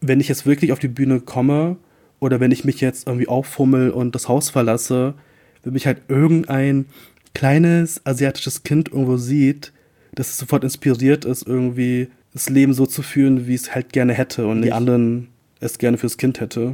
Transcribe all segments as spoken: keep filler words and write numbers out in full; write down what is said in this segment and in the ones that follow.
wenn ich jetzt wirklich auf die Bühne komme oder wenn ich mich jetzt irgendwie auffummel und das Haus verlasse, wenn mich halt irgendein kleines asiatisches Kind irgendwo sieht, dass es sofort inspiriert ist, irgendwie das Leben so zu führen, wie es halt gerne hätte und die anderen es gerne fürs Kind hätte.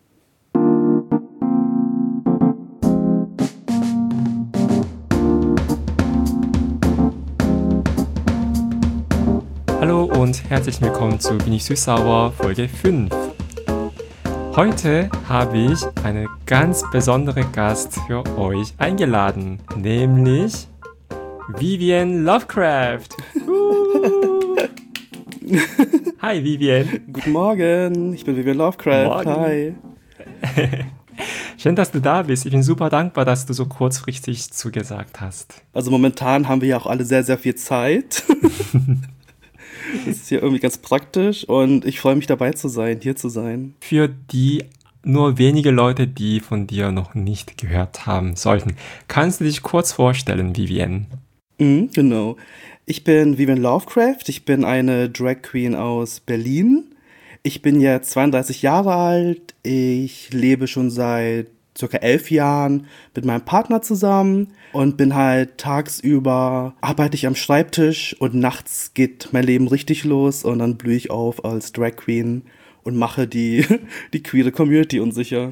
Hallo und herzlich willkommen zu Bin ich süß-sauer Folge fünf. Heute habe ich einen ganz besonderen Gast für euch eingeladen, nämlich Vivian Lovecraft. Hi Vivian. Guten Morgen, ich bin Vivian Lovecraft. Morgen. Hi. Schön, dass du da bist. Ich bin super dankbar, dass du so kurzfristig zugesagt hast. Also momentan haben wir ja auch alle sehr, sehr viel Zeit. Das ist hier irgendwie ganz praktisch und ich freue mich dabei zu sein, hier zu sein. Für die nur wenige Leute, die von dir noch nicht gehört haben sollten, kannst du dich kurz vorstellen, Vivian? Mhm, genau. Ich bin Vivian Lovecraft, ich bin eine Drag Queen aus Berlin. Ich bin jetzt zweiunddreißig Jahre alt, ich lebe schon seit circa elf Jahren mit meinem Partner zusammen und bin halt tagsüber, arbeite ich am Schreibtisch und nachts geht mein Leben richtig los und dann blühe ich auf als Drag Queen und mache die, die queere Community unsicher.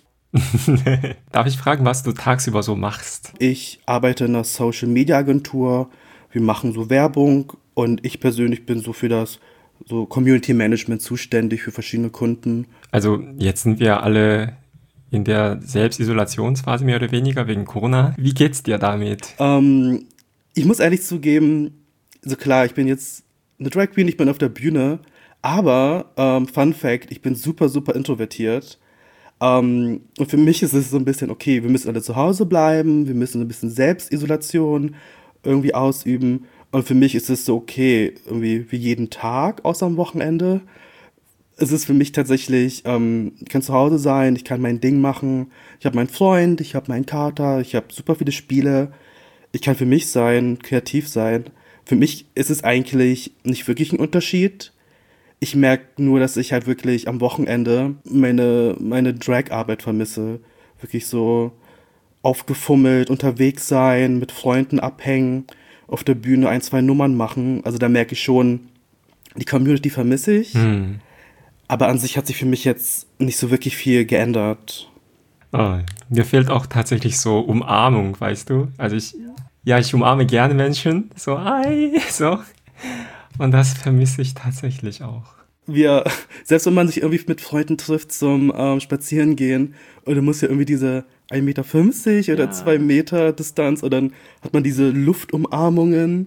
Darf ich fragen, was du tagsüber so machst? Ich arbeite in einer Social Media Agentur, wir machen so Werbung und ich persönlich bin so für das so Community Management zuständig für verschiedene Kunden. Also jetzt sind wir alle in der Selbstisolationsphase mehr oder weniger wegen Corona. Wie geht's dir damit? Ähm, ich muss ehrlich zugeben, so klar, ich bin jetzt eine Drag Queen, ich bin auf der Bühne, aber, ähm, Fun Fact, ich bin super, super introvertiert. Ähm, und für mich ist es so ein bisschen, okay, wir müssen alle zu Hause bleiben, wir müssen ein bisschen Selbstisolation irgendwie ausüben. Und für mich ist es so okay, irgendwie wie jeden Tag, außer am Wochenende. Es ist für mich tatsächlich, ähm, ich kann zu Hause sein, ich kann mein Ding machen. Ich habe meinen Freund, ich habe meinen Kater, ich habe super viele Spiele. Ich kann für mich sein, kreativ sein. Für mich ist es eigentlich nicht wirklich ein Unterschied. Ich merke nur, dass ich halt wirklich am Wochenende meine, meine Drag-Arbeit vermisse. Wirklich so aufgefummelt, unterwegs sein, mit Freunden abhängen, auf der Bühne ein, zwei Nummern machen. Also da merke ich schon, die Community vermisse ich. Hm. Aber an sich hat sich für mich jetzt nicht so wirklich viel geändert. Oh, mir fehlt auch tatsächlich so Umarmung, weißt du? Also ich, ja, ich umarme gerne Menschen, so, hi, so. Und das vermisse ich tatsächlich auch. Wir, selbst wenn man sich irgendwie mit Freunden trifft zum ähm, Spazierengehen und dann muss ja irgendwie diese ein Meter fünfzig oder Ja. zwei Meter Distanz und dann hat man diese Luftumarmungen.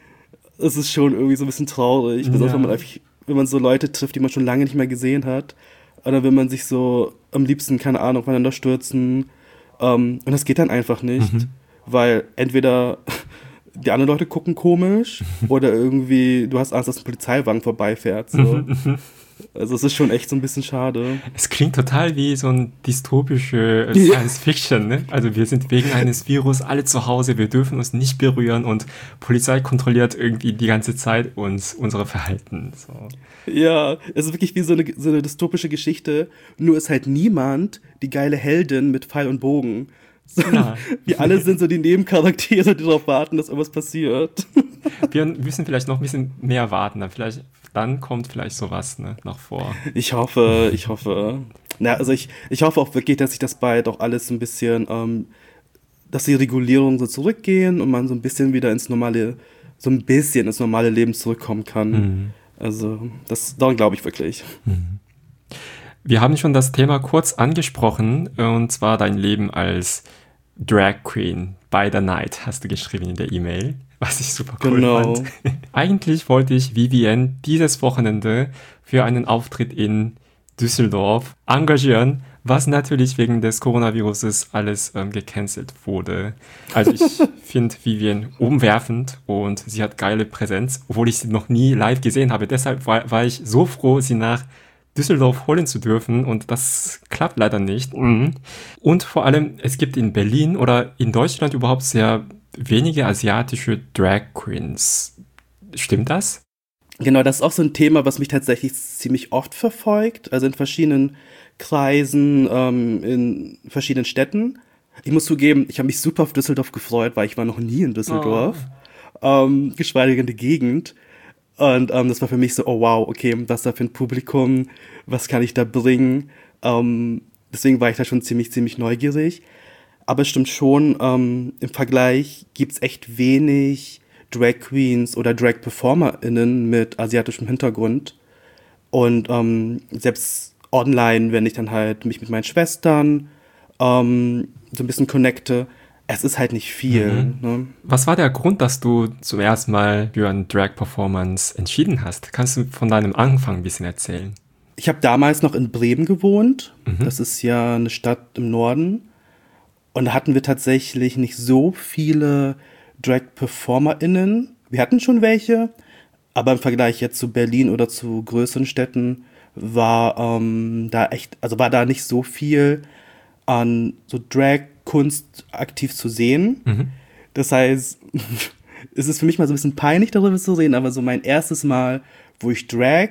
Es ist schon irgendwie so ein bisschen traurig, besonders Ja. wenn man einfach, wenn man so Leute trifft, die man schon lange nicht mehr gesehen hat. Oder wenn man sich so am liebsten, keine Ahnung, voneinander stürzen. Ähm, und das geht dann einfach nicht, Mhm. weil entweder die anderen Leute gucken komisch oder irgendwie du hast Angst, dass ein Polizeiwagen vorbeifährt. So. Also es ist schon echt so ein bisschen schade. Es klingt total wie so ein dystopische äh, Ja. Science-Fiction, ne? Also wir sind wegen eines Virus alle zu Hause, wir dürfen uns nicht berühren und Polizei kontrolliert irgendwie die ganze Zeit uns, unsere Verhalten. So. Ja, es ist wirklich wie so eine, so eine dystopische Geschichte, nur ist halt niemand die geile Heldin mit Pfeil und Bogen. Sondern Ja. wir alle sind so die Nebencharaktere, die darauf warten, dass irgendwas passiert. Wir müssen vielleicht noch ein bisschen mehr warten, dann vielleicht, dann kommt vielleicht sowas, ne, noch vor. Ich hoffe, ich hoffe. Na, also ich, ich hoffe auch wirklich, dass sich das bald auch alles ein bisschen, ähm, dass die Regulierungen so zurückgehen und man so ein bisschen wieder ins normale, so ein bisschen ins normale Leben zurückkommen kann. Mhm. Also, das, daran glaube ich wirklich. Wir haben schon das Thema kurz angesprochen, und zwar dein Leben als Drag Queen by the Night, hast du geschrieben in der E-Mail, was ich super cool Genau. fand. Eigentlich wollte ich Vivian dieses Wochenende für einen Auftritt in Düsseldorf engagieren, was natürlich wegen des Coronaviruses alles ähm, gecancelt wurde. Also ich finde Vivian umwerfend und sie hat geile Präsenz, obwohl ich sie noch nie live gesehen habe. Deshalb war, war ich so froh, sie nach Düsseldorf holen zu dürfen und das klappt leider nicht. Mhm. Und vor allem, es gibt in Berlin oder in Deutschland überhaupt sehr wenige asiatische Drag Queens. Stimmt das? Genau, das ist auch so ein Thema, was mich tatsächlich ziemlich oft verfolgt, also in verschiedenen Kreisen, ähm, in verschiedenen Städten. Ich muss zugeben, ich habe mich super auf Düsseldorf gefreut, weil ich war noch nie in Oh. Düsseldorf, ähm, geschweige denn die Gegend. Und ähm, das war für mich so, oh wow, okay, was da für ein Publikum, was kann ich da bringen? Ähm, deswegen war ich da schon ziemlich, ziemlich neugierig. Aber es stimmt schon, ähm, im Vergleich gibt's echt wenig Drag Queens oder Drag PerformerInnen mit asiatischem Hintergrund. Und ähm, selbst online, wenn ich dann halt mich mit meinen Schwestern ähm, so ein bisschen connecte, es ist halt nicht viel. Mhm. Ne? Was war der Grund, dass du zum ersten Mal für eine Drag-Performance entschieden hast? Kannst du von deinem Anfang ein bisschen erzählen? Ich habe damals noch in Bremen gewohnt. Mhm. Das ist ja eine Stadt im Norden. Und da hatten wir tatsächlich nicht so viele Drag-PerformerInnen. Wir hatten schon welche, aber im Vergleich jetzt zu Berlin oder zu größeren Städten war ähm, da echt, also war da nicht so viel an so Drag-Kunst aktiv zu sehen. Mhm. Das heißt, es ist für mich mal so ein bisschen peinlich, darüber zu reden, aber so mein erstes Mal, wo ich Drag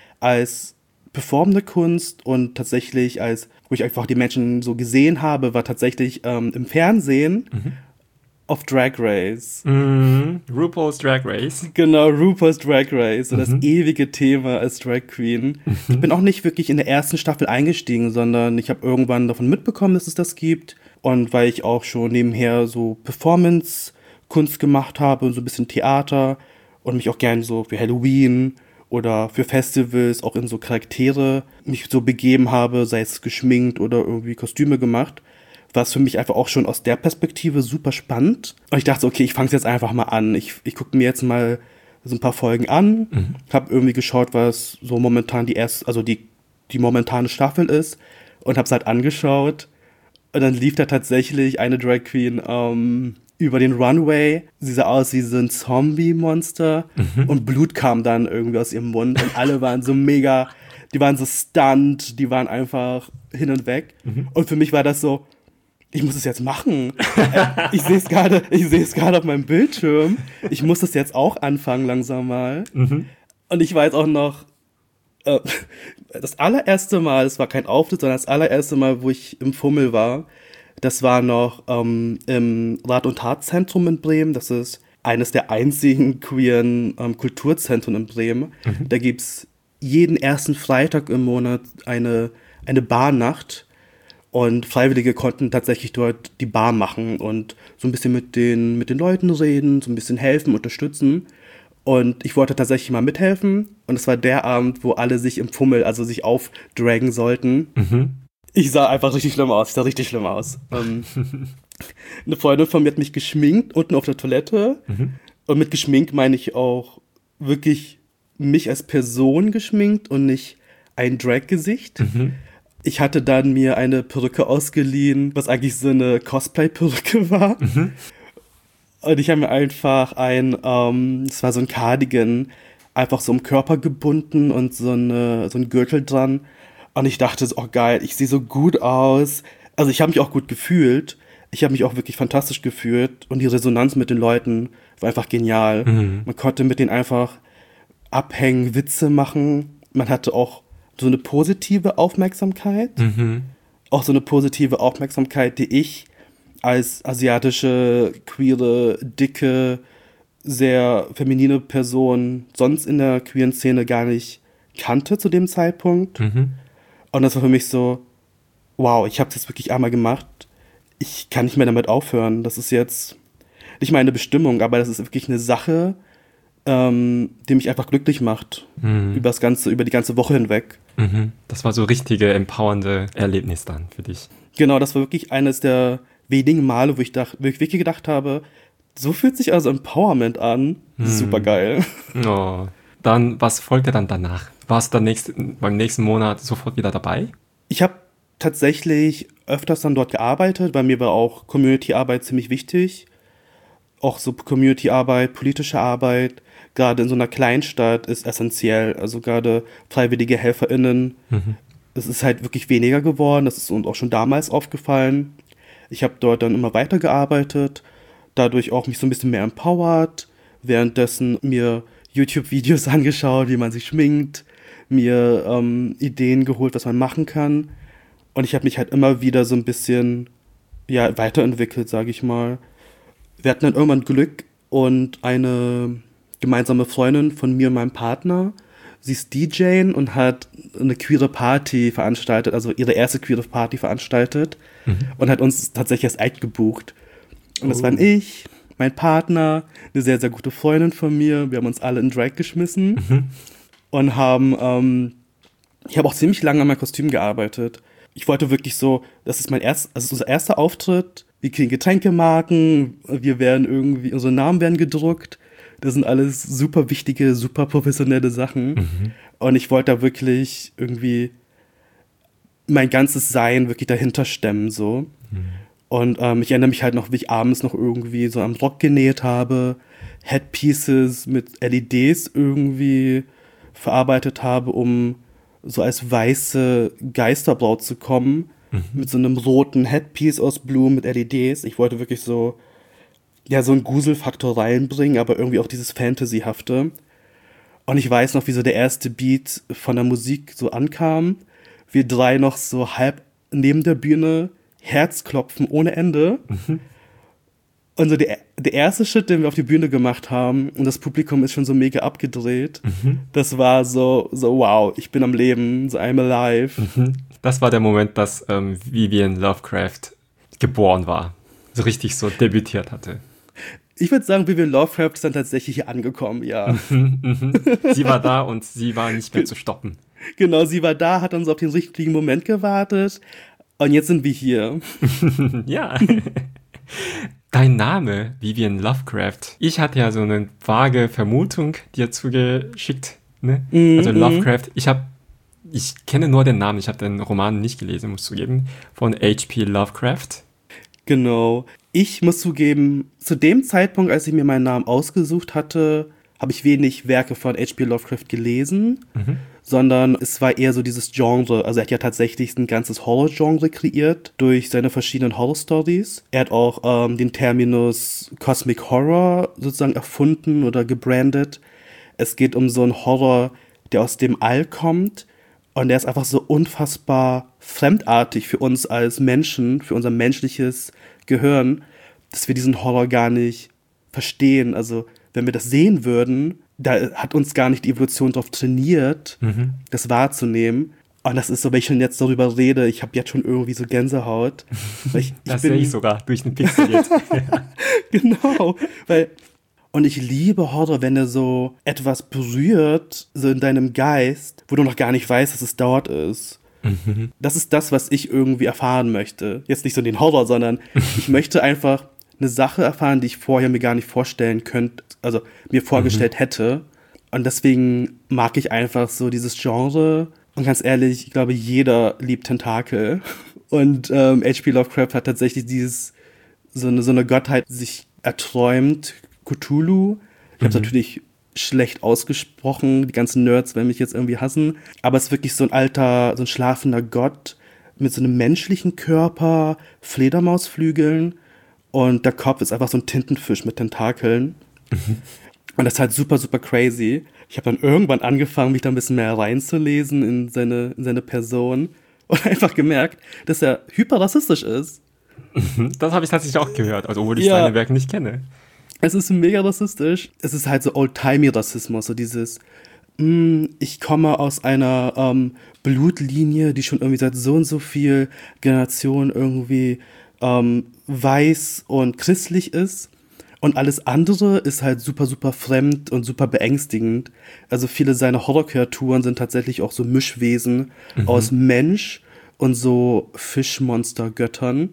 als performende Kunst und tatsächlich als, wo ich einfach die Menschen so gesehen habe, war tatsächlich ähm, im Fernsehen Mhm. auf Drag Race. Mhm. RuPaul's Drag Race. Genau, RuPaul's Drag Race, so das Mhm. ewige Thema als Drag Queen. Ich bin auch nicht wirklich in der ersten Staffel eingestiegen, sondern ich habe irgendwann davon mitbekommen, dass es das gibt. Und weil ich auch schon nebenher so Performance-Kunst gemacht habe und so ein bisschen Theater und mich auch gerne so für Halloween oder für Festivals auch in so Charaktere mich so begeben habe, sei es geschminkt oder irgendwie Kostüme gemacht, war es für mich einfach auch schon aus der Perspektive super spannend. Und ich dachte so, okay, ich fange es jetzt einfach mal an. Ich, ich gucke mir jetzt mal so ein paar Folgen an, Mhm. habe irgendwie geschaut, was so momentan die erste, also die, die momentane Staffel ist und habe es halt angeschaut. Und dann lief da tatsächlich eine Drag Queen ähm, über den Runway. Sie sah aus wie so ein Zombie-Monster Mhm. und Blut kam dann irgendwie aus ihrem Mund und alle waren so mega, die waren so stunned, die waren einfach hin und weg. Mhm. Und für mich war das so, ich muss es jetzt machen. Äh, ich sehe es gerade, ich sehe es gerade auf meinem Bildschirm. Ich muss das jetzt auch anfangen langsam mal. Mhm. Und ich weiß auch noch, äh, das allererste Mal, es war kein Auftritt, sondern das allererste Mal, wo ich im Fummel war, das war noch ähm, im Rat- und Tatzentrum in Bremen. Das ist eines der einzigen queeren ähm, Kulturzentren in Bremen. Mhm. Da gibt's jeden ersten Freitag im Monat eine, eine Barnacht. Und Freiwillige konnten tatsächlich dort die Bar machen und so ein bisschen mit den, mit den Leuten reden, so ein bisschen helfen, unterstützen. Und ich wollte tatsächlich mal mithelfen. Und es war der Abend, wo alle sich im Fummel, also sich aufdragen sollten. Mhm. Ich sah einfach richtig schlimm aus. Ich sah richtig schlimm aus. Ähm, eine Freundin von mir hat mich geschminkt, unten auf der Toilette. Mhm. Und mit geschminkt meine ich auch wirklich mich als Person geschminkt und nicht ein Drag-Gesicht. Mhm. Ich hatte dann mir eine Perücke ausgeliehen, was eigentlich so eine Cosplay-Perücke war. Mhm. Und ich habe mir einfach ein, ähm, es war so ein Cardigan, einfach so um Körper gebunden und so, eine, so ein Gürtel dran. Und ich dachte so, oh geil, ich sehe so gut aus. Also ich habe mich auch gut gefühlt. Ich habe mich auch wirklich fantastisch gefühlt. Und die Resonanz mit den Leuten war einfach genial. Mhm. Man konnte mit denen einfach abhängen, Witze machen. Man hatte auch so eine positive Aufmerksamkeit. Mhm. Auch so eine positive Aufmerksamkeit, die ich als asiatische, queere, dicke, sehr feminine Person sonst in der queeren Szene gar nicht kannte zu dem Zeitpunkt. Mhm. Und das war für mich so, wow, ich habe das wirklich einmal gemacht. Ich kann nicht mehr damit aufhören. Das ist jetzt nicht meine Bestimmung, aber das ist wirklich eine Sache, ähm, die mich einfach glücklich macht. Mhm. Über das ganze, über die ganze Woche hinweg. Mhm. Das war so richtige empowernde Erlebnis dann für dich. Genau, das war wirklich eines der wenigen Male, wo ich, dach, wo ich wirklich gedacht habe, so fühlt sich also Empowerment an. Hm. Super geil. Oh. Dann, was folgte dann danach? Warst du dann nächst, beim nächsten Monat sofort wieder dabei? Ich habe tatsächlich öfters dann dort gearbeitet. Bei mir war auch Community-Arbeit ziemlich wichtig. Auch so Community-Arbeit, politische Arbeit, gerade in so einer Kleinstadt ist essentiell. Also gerade freiwillige HelferInnen. Mhm. Es ist halt wirklich weniger geworden. Das ist uns auch schon damals aufgefallen. Ich habe dort dann immer weitergearbeitet, dadurch auch mich so ein bisschen mehr empowert, währenddessen mir YouTube-Videos angeschaut, wie man sich schminkt, mir ähm, Ideen geholt, was man machen kann. Und ich habe mich halt immer wieder so ein bisschen ja, weiterentwickelt, sage ich mal. Wir hatten dann irgendwann Glück und eine gemeinsame Freundin von mir und meinem Partner, sie ist D J und hat eine queere Party veranstaltet, also ihre erste queere Party veranstaltet mhm. und hat uns tatsächlich als Act gebucht. Und das oh. waren ich, mein Partner, eine sehr, sehr gute Freundin von mir. Wir haben uns alle in Drag geschmissen mhm. und haben, ähm, ich habe auch ziemlich lange an meinem Kostüm gearbeitet. Ich wollte wirklich so, das ist mein erst, also unser erster Auftritt. Wir kriegen Getränkemarken, wir werden irgendwie, unsere Namen werden gedruckt. Das sind alles super wichtige, super professionelle Sachen. Mhm. Und ich wollte da wirklich irgendwie mein ganzes Sein wirklich dahinter stemmen, so. Mhm. Und ähm, ich erinnere mich halt noch, wie ich abends noch irgendwie so am Rock genäht habe, Headpieces mit L E Ds irgendwie verarbeitet habe, um so als weiße Geisterbraut zu kommen, mhm. mit so einem roten Headpiece aus Blumen mit L E Ds. Ich wollte wirklich so, ja, so einen Gruselfaktor reinbringen, aber irgendwie auch dieses Fantasyhafte. Und ich weiß noch, wie so der erste Beat von der Musik so ankam. Wir drei noch so halb neben der Bühne, Herzklopfen ohne Ende. Mhm. Und so der, der erste Schritt, den wir auf die Bühne gemacht haben, und das Publikum ist schon so mega abgedreht, mhm. das war so, so, wow, ich bin am Leben, so I'm alive. Mhm. Das war der Moment, dass ähm, Vivian Lovecraft geboren war. So richtig so debütiert hatte. Ich würde sagen, Vivian Lovecraft ist dann tatsächlich hier angekommen, ja. Mhm, mhm. Sie war da und sie war nicht mehr zu stoppen. Genau, sie war da, hat dann so auf den richtigen Moment gewartet. Und jetzt sind wir hier. Ja. Dein Name, Vivian Lovecraft. Ich hatte ja so eine vage Vermutung dir zugeschickt. Ne? Mm-hmm. Also Lovecraft. Ich habe, ich kenne nur den Namen. Ich habe den Roman nicht gelesen, muss zugeben. Von H P Lovecraft. Genau. Ich muss zugeben, zu dem Zeitpunkt, als ich mir meinen Namen ausgesucht hatte, habe ich wenig Werke von H P Lovecraft gelesen, mhm. sondern es war eher so dieses Genre. Also er hat ja tatsächlich ein ganzes Horror-Genre kreiert durch seine verschiedenen Horror-Stories. Er hat auch ähm, den Terminus Cosmic Horror sozusagen erfunden oder gebrandet. Es geht um so einen Horror, der aus dem All kommt und der ist einfach so unfassbar fremdartig für uns als Menschen, für unser menschliches Gehirn, dass wir diesen Horror gar nicht verstehen. Also wenn wir das sehen würden, da hat uns gar nicht die Evolution darauf trainiert, mhm. das wahrzunehmen. Und das ist so, wenn ich schon jetzt darüber rede, ich habe jetzt schon irgendwie so Gänsehaut. Weil ich, das sehe ich sogar durch den Pixel jetzt. Genau, weil und ich liebe Horror, wenn er so etwas berührt, so in deinem Geist, wo du noch gar nicht weißt, dass es dort ist. Mhm. Das ist das, was ich irgendwie erfahren möchte. Jetzt nicht so den Horror, sondern ich möchte einfach eine Sache erfahren, die ich vorher mir gar nicht vorstellen könnte, also mir vorgestellt mhm. hätte. Und deswegen mag ich einfach so dieses Genre. Und ganz ehrlich, ich glaube, jeder liebt Tentakel. Und ähm, H P Lovecraft hat tatsächlich dieses, so eine, so eine Gottheit sich erträumt, Cthulhu. Ich mhm. habe es natürlich schlecht ausgesprochen, die ganzen Nerds werden mich jetzt irgendwie hassen. Aber es ist wirklich so ein alter, so ein schlafender Gott mit so einem menschlichen Körper, Fledermausflügeln. Und der Kopf ist einfach so ein Tintenfisch mit Tentakeln. Mhm. Und das ist halt super, super crazy. Ich habe dann irgendwann angefangen, mich da ein bisschen mehr reinzulesen in seine, in seine Person. Und einfach gemerkt, dass er hyperrassistisch ist. Das habe ich tatsächlich auch gehört, also obwohl ich ja. seine Werke nicht kenne. Es ist mega rassistisch. Es ist halt so Old-Timey-Rassismus, so dieses, mh, ich komme aus einer ähm, Blutlinie, die schon irgendwie seit so und so viel Generationen irgendwie ähm, weiß und christlich ist. Und alles andere ist halt super, super fremd und super beängstigend. Also viele seiner Horrorkreaturen sind tatsächlich auch so Mischwesen mhm. aus Mensch und so Fischmonster-Göttern.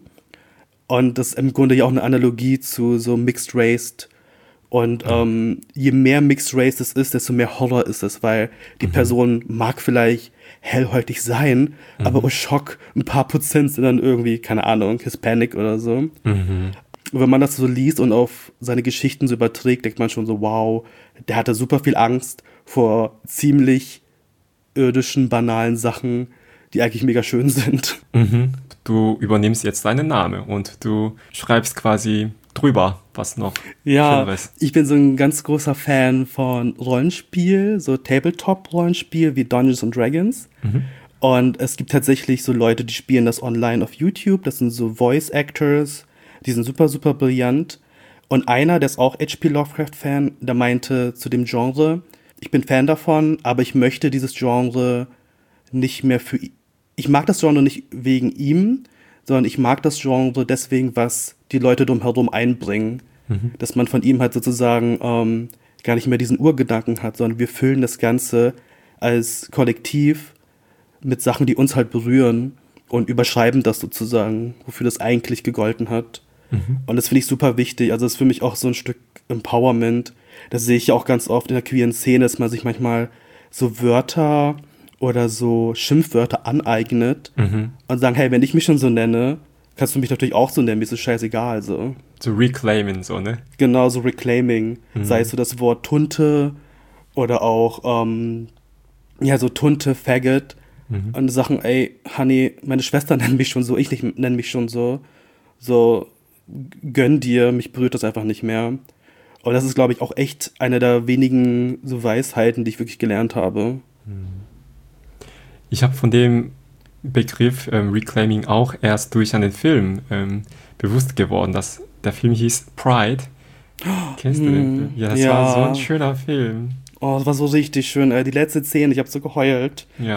Und das ist im Grunde ja auch eine Analogie zu so Mixed Race. Und ja. ähm, je mehr Mixed Race es ist, desto mehr Horror ist es, weil die mhm. Person mag vielleicht hellhäutig sein, mhm. aber oh Schock, ein paar Prozent sind dann irgendwie, keine Ahnung, Hispanic oder so. Mhm. Und wenn man das so liest und auf seine Geschichten so überträgt, denkt man schon so, wow, der hatte super viel Angst vor ziemlich irdischen, banalen Sachen, die eigentlich mega schön sind. Mhm. Du übernimmst jetzt deinen Namen und du schreibst quasi drüber, was noch Ja, Schöneres. ich bin so ein ganz großer Fan von Rollenspiel, so Tabletop-Rollenspiel wie Dungeons and Dragons. Mhm. Und es gibt tatsächlich so Leute, die spielen das online auf YouTube. Das sind so Voice Actors, die sind super, super brillant. Und einer, der ist auch H P Lovecraft-Fan, der meinte zu dem Genre, ich bin Fan davon, aber ich möchte dieses Genre nicht mehr für... Ich mag das Genre nicht wegen ihm, sondern ich mag das Genre deswegen, was die Leute drumherum einbringen. Mhm. Dass man von ihm halt sozusagen ähm, gar nicht mehr diesen Urgedanken hat, sondern wir füllen das Ganze als Kollektiv mit Sachen, die uns halt berühren und überschreiben das sozusagen, wofür das eigentlich gegolten hat. Mhm. Und das finde ich super wichtig. Also das ist für mich auch so ein Stück Empowerment. Das sehe ich ja auch ganz oft in der queeren Szene, dass man sich manchmal so Wörter oder so Schimpfwörter aneignet Mhm. und sagen, hey, wenn ich mich schon so nenne, kannst du mich natürlich auch so nennen, mir ist es scheißegal. So. So reclaimen, so, ne? Genau, so Reclaiming. Mhm. Sei es so das Wort Tunte oder auch, ähm, ja, so Tunte, Faggot. Mhm. Und Sachen, ey, Honey, meine Schwester nennt mich schon so, ich nicht, nenne mich schon so. So, gönn dir, mich berührt das einfach nicht mehr. Und das ist, glaube ich, auch echt eine der wenigen so Weisheiten, die ich wirklich gelernt habe. Ich habe von dem Begriff ähm, Reclaiming auch erst durch einen Film ähm, bewusst geworden, dass der Film hieß Pride. Kennst du den Hm, Film? Ja, das ja. war so ein schöner Film. Oh, das war so richtig schön, ey. Die letzte Szene, ich habe so geheult. Ja,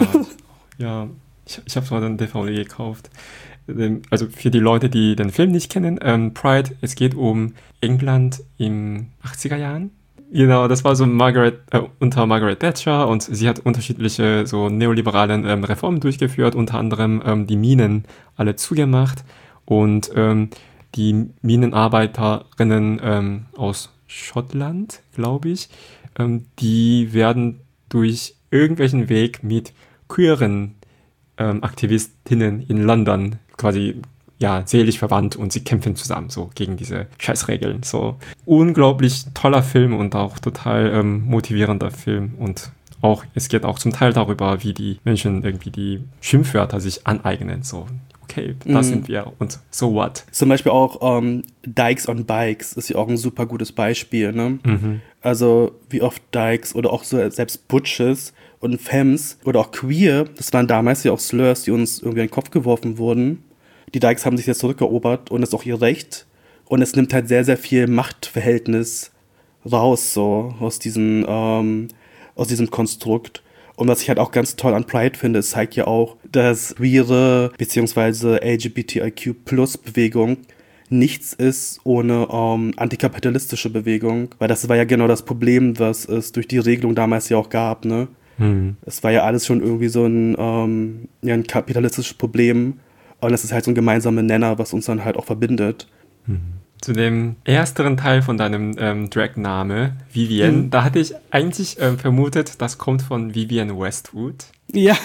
ja. Ich, ich habe es mal dann D V D gekauft. Ähm, Also für die Leute, die den Film nicht kennen, ähm, Pride, es geht um England im achtziger Jahren. Genau, das war so Margaret, äh, unter Margaret Thatcher, und sie hat unterschiedliche so neoliberalen ähm, Reformen durchgeführt, unter anderem ähm, die Minen alle zugemacht, und ähm, die Minenarbeiterinnen ähm, aus Schottland, glaube ich, ähm, die werden durch irgendwelchen Weg mit queeren ähm, Aktivistinnen in London quasi ja selig verwandt, und sie kämpfen zusammen so gegen diese Scheißregeln. So unglaublich toller Film und auch total ähm, motivierender Film, und auch es geht auch zum Teil darüber, wie die Menschen irgendwie die Schimpfwörter sich aneignen. So, okay, das Mhm. sind wir, und so what? Zum Beispiel auch ähm, Dykes on Bikes ist ja auch ein super gutes Beispiel, ne? Mhm. Also wie oft Dykes oder auch so selbst Butches und Femmes oder auch Queer, das waren damals ja auch Slurs, die uns irgendwie in den Kopf geworfen wurden. Die Dykes haben sich jetzt zurückerobert und das ist auch ihr Recht. Und es nimmt halt sehr, sehr viel Machtverhältnis raus, so aus diesem, ähm, aus diesem Konstrukt. Und was ich halt auch ganz toll an Pride finde, es zeigt ja auch, dass queere bzw. L G B T I Q Plus Bewegung nichts ist ohne ähm, antikapitalistische Bewegung. Weil das war ja genau das Problem, was es durch die Regelung damals ja auch gab, ne? Mhm. Es war ja alles schon irgendwie so ein, ähm, ja, ein kapitalistisches Problem. Und das ist halt so ein gemeinsamer Nenner, was uns dann halt auch verbindet. Zu dem ersteren Teil von deinem ähm, Drag-Name, Vivienne, Mhm. da hatte ich eigentlich ähm, vermutet, das kommt von Vivienne Westwood. Ja,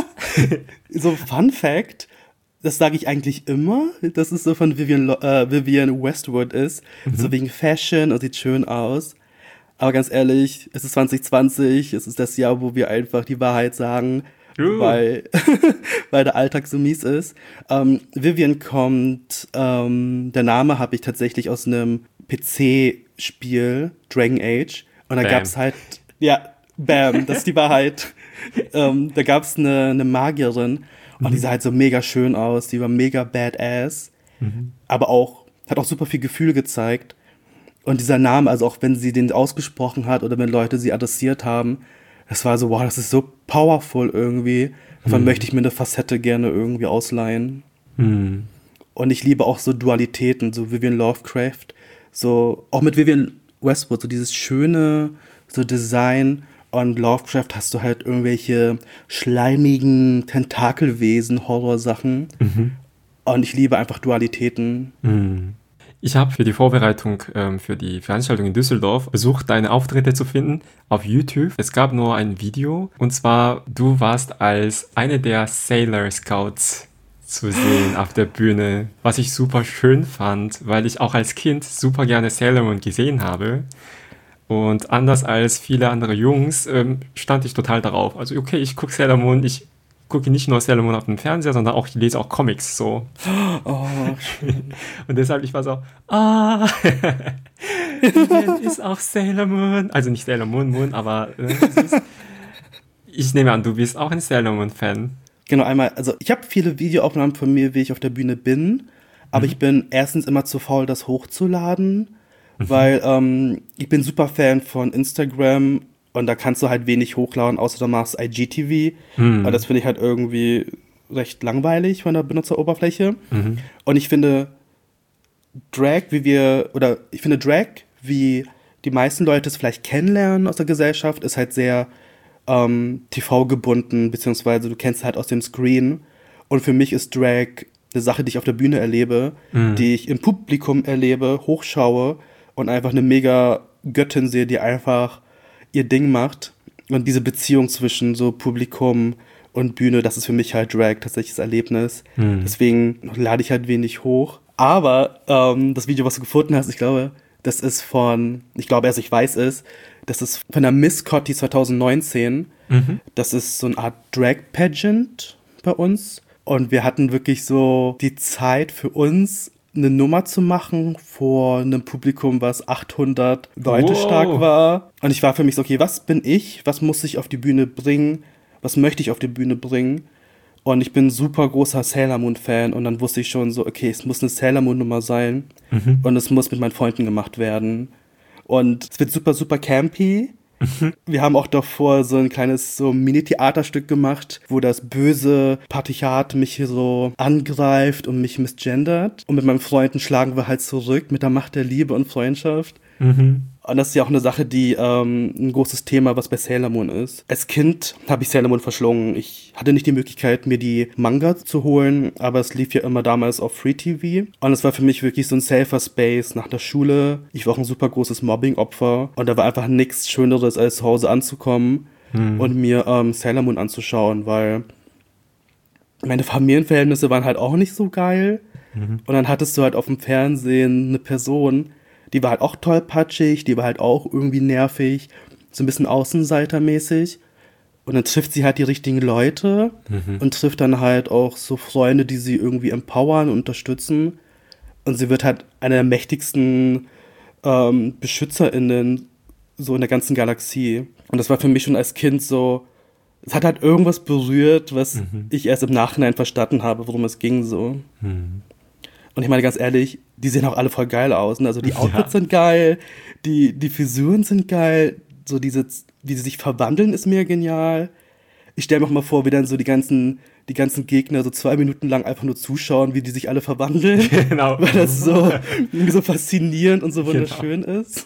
so Fun Fact, das sage ich eigentlich immer, dass es so von Vivienne, Lo- äh, Vivienne Westwood ist. So wegen Fashion und sieht schön aus. Aber ganz ehrlich, es ist zwanzig zwanzig, es ist das Jahr, wo wir einfach die Wahrheit sagen, Uh. weil, weil der Alltag so mies ist. Ähm, Vivian kommt, ähm, der Name habe ich tatsächlich aus einem P C-Spiel, Dragon Age. Und da Bam. gab's halt, ja, bam, das ist die Wahrheit. ähm, da gab's eine, eine Magierin und die sah halt so mega schön aus, die war mega badass, aber auch, hat auch super viel Gefühl gezeigt. Und dieser Name, also auch wenn sie den ausgesprochen hat oder wenn Leute sie adressiert haben, das war so, wow, das ist so powerful irgendwie. Davon möchte ich mir eine Facette gerne irgendwie ausleihen. Hm. Und ich liebe auch so Dualitäten, so Vivian Lovecraft, so auch mit Vivian Westwood, so dieses schöne so Design. Und Lovecraft hast du halt irgendwelche schleimigen Tentakelwesen, Horrorsachen. Mhm. Und ich liebe einfach Dualitäten. Hm. Ich habe für die Vorbereitung ähm, für die Veranstaltung in Düsseldorf versucht, deine Auftritte zu finden auf YouTube. Es gab nur ein Video, und zwar du warst als eine der Sailor Scouts zu sehen auf der Bühne, was ich super schön fand, weil ich auch als Kind super gerne Sailor Moon gesehen habe. Und anders als viele andere Jungs ähm, stand ich total darauf. Also okay, ich gucke Sailor Moon, ich gucke nicht nur Sailor Moon auf dem Fernseher, sondern auch, ich lese auch Comics so. Oh, schön. Und deshalb, ich war so, ah, Vivian ist auch Sailor Moon. Also nicht Sailor Moon, Moon, aber äh, ist, ich nehme an, du bist auch ein Sailor Moon-Fan. Genau, einmal, also ich habe viele Videoaufnahmen von mir, wie ich auf der Bühne bin, aber mhm. ich bin erstens immer zu faul, das hochzuladen, mhm. weil ähm, ich bin super Fan von Instagram und da kannst du halt wenig hochladen, außer du machst I G T V. Mhm. Aber das finde ich halt irgendwie recht langweilig von der Benutzeroberfläche. Mhm. Und ich finde Drag, wie wir, oder ich finde Drag, wie die meisten Leute es vielleicht kennenlernen aus der Gesellschaft, ist halt sehr ähm, T V gebunden, beziehungsweise du kennst halt aus dem Screen. Und für mich ist Drag eine Sache, die ich auf der Bühne erlebe, mhm. die ich im Publikum erlebe, hochschaue und einfach eine mega Göttin sehe, die einfach ihr Ding macht. Und diese Beziehung zwischen so Publikum und Bühne, das ist für mich halt Drag, tatsächlich das Erlebnis. Mhm. Deswegen lade ich halt wenig hoch. Aber ähm, das Video, was du gefunden hast, ich glaube, das ist von, ich glaube erst, ich weiß es, das ist von der Miss Cotti zwanzig neunzehn. Mhm. Das ist so eine Art Drag-Pageant bei uns. Und wir hatten wirklich so die Zeit für uns, eine Nummer zu machen vor einem Publikum, was achthundert Leute wow. stark war. Und ich war für mich so, okay, was bin ich? Was muss ich auf die Bühne bringen? Was möchte ich auf die Bühne bringen? Und ich bin ein super großer Sailor Moon-Fan. Und dann wusste ich schon so, okay, es muss eine Sailor Moon-Nummer sein. Mhm. Und es muss mit meinen Freunden gemacht werden. Und es wird super, super campy. Mhm. Wir haben auch davor so ein kleines so Mini-Theaterstück gemacht, wo das böse Patriarchat mich hier so angreift und mich misgendert. Und mit meinen Freunden schlagen wir halt zurück mit der Macht der Liebe und Freundschaft. Mhm. Und das ist ja auch eine Sache, die ähm, ein großes Thema, was bei Sailor Moon ist. Als Kind habe ich Sailor Moon verschlungen. Ich hatte nicht die Möglichkeit, mir die Manga zu holen, aber es lief ja immer damals auf Free T V. Und es war für mich wirklich so ein safer Space nach der Schule. Ich war auch ein super großes Mobbing-Opfer. Und da war einfach nichts Schöneres, als zu Hause anzukommen hm. und mir ähm, Sailor Moon anzuschauen, weil meine Familienverhältnisse waren halt auch nicht so geil. Mhm. Und dann hattest du halt auf dem Fernsehen eine Person, die war halt auch tollpatschig, die war halt auch irgendwie nervig, so ein bisschen außenseitermäßig. Und dann trifft sie halt die richtigen Leute mhm. und trifft dann halt auch so Freunde, die sie irgendwie empowern und unterstützen. Und sie wird halt eine der mächtigsten ähm, BeschützerInnen so in der ganzen Galaxie. Und das war für mich schon als Kind so, es hat halt irgendwas berührt, was mhm. ich erst im Nachhinein verstanden habe, worum es ging so. Mhm. Und ich meine, ganz ehrlich, die sehen auch alle voll geil aus. Ne? Also die Outfits ja. sind geil, die, die Frisuren sind geil, so diese, wie sie sich verwandeln, ist mir genial. Ich stelle mir auch mal vor, wie dann so die ganzen, die ganzen Gegner so zwei Minuten lang einfach nur zuschauen, wie die sich alle verwandeln. Genau. Weil das so, so faszinierend und so wunderschön genau. ist.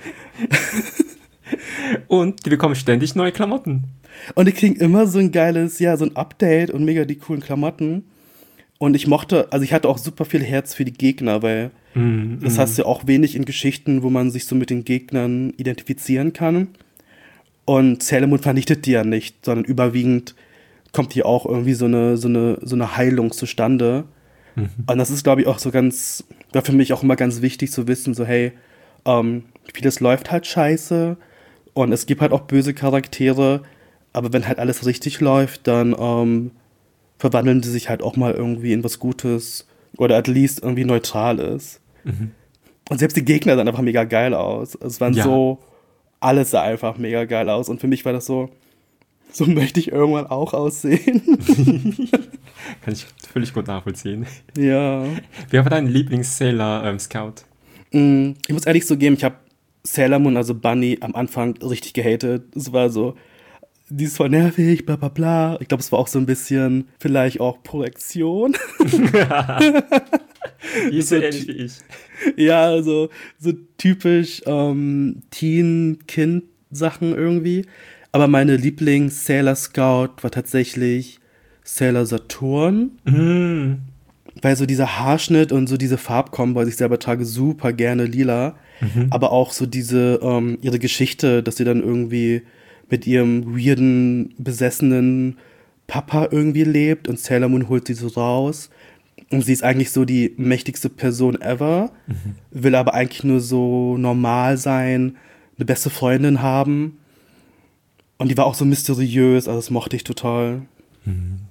Und die bekommen ständig neue Klamotten. Und die kriegen immer so ein geiles, ja, so ein Update und mega die coolen Klamotten. Und ich mochte, also ich hatte auch super viel Herz für die Gegner, weil mm, das mm. hast du ja auch wenig in Geschichten, wo man sich so mit den Gegnern identifizieren kann. Und Sailor Moon vernichtet die ja nicht, sondern überwiegend kommt hier auch irgendwie so eine, so eine, so eine Heilung zustande. Mhm. Und das ist, glaube ich, auch so ganz, war für mich auch immer ganz wichtig zu wissen, so hey, ähm, vieles läuft halt scheiße und es gibt halt auch böse Charaktere, aber wenn halt alles richtig läuft, dann ähm, verwandeln die sich halt auch mal irgendwie in was Gutes oder at least irgendwie neutral ist. Mhm. Und selbst die Gegner sahen einfach mega geil aus. Es waren ja. so, alles sah einfach mega geil aus. Und für mich war das so, so möchte ich irgendwann auch aussehen. Kann ich völlig gut nachvollziehen. Ja. Wer war dein Lieblings-Sailor-Scout? Ähm, ich muss ehrlich zugeben, ich habe Sailor Moon, also Bunny, am Anfang richtig gehatet. Es war so, die ist voll nervig, bla bla bla. Ich glaube, es war auch so ein bisschen vielleicht auch Projektion. Die ist so ähnlich wie ich. Ja, also so typisch ähm, Teen-Kind-Sachen irgendwie. Aber meine Lieblings-Sailor-Scout war tatsächlich Sailor Saturn. Mm. Weil so dieser Haarschnitt und so diese Farbkombo, also ich selber trage super gerne lila. Mhm. Aber auch so diese, ähm, ihre Geschichte, dass sie dann irgendwie mit ihrem weirden, besessenen Papa irgendwie lebt und Sailor Moon holt sie so raus. Und sie ist eigentlich so die mächtigste Person ever, mhm. will aber eigentlich nur so normal sein, eine beste Freundin haben. Und die war auch so mysteriös, also das mochte ich total. Mhm.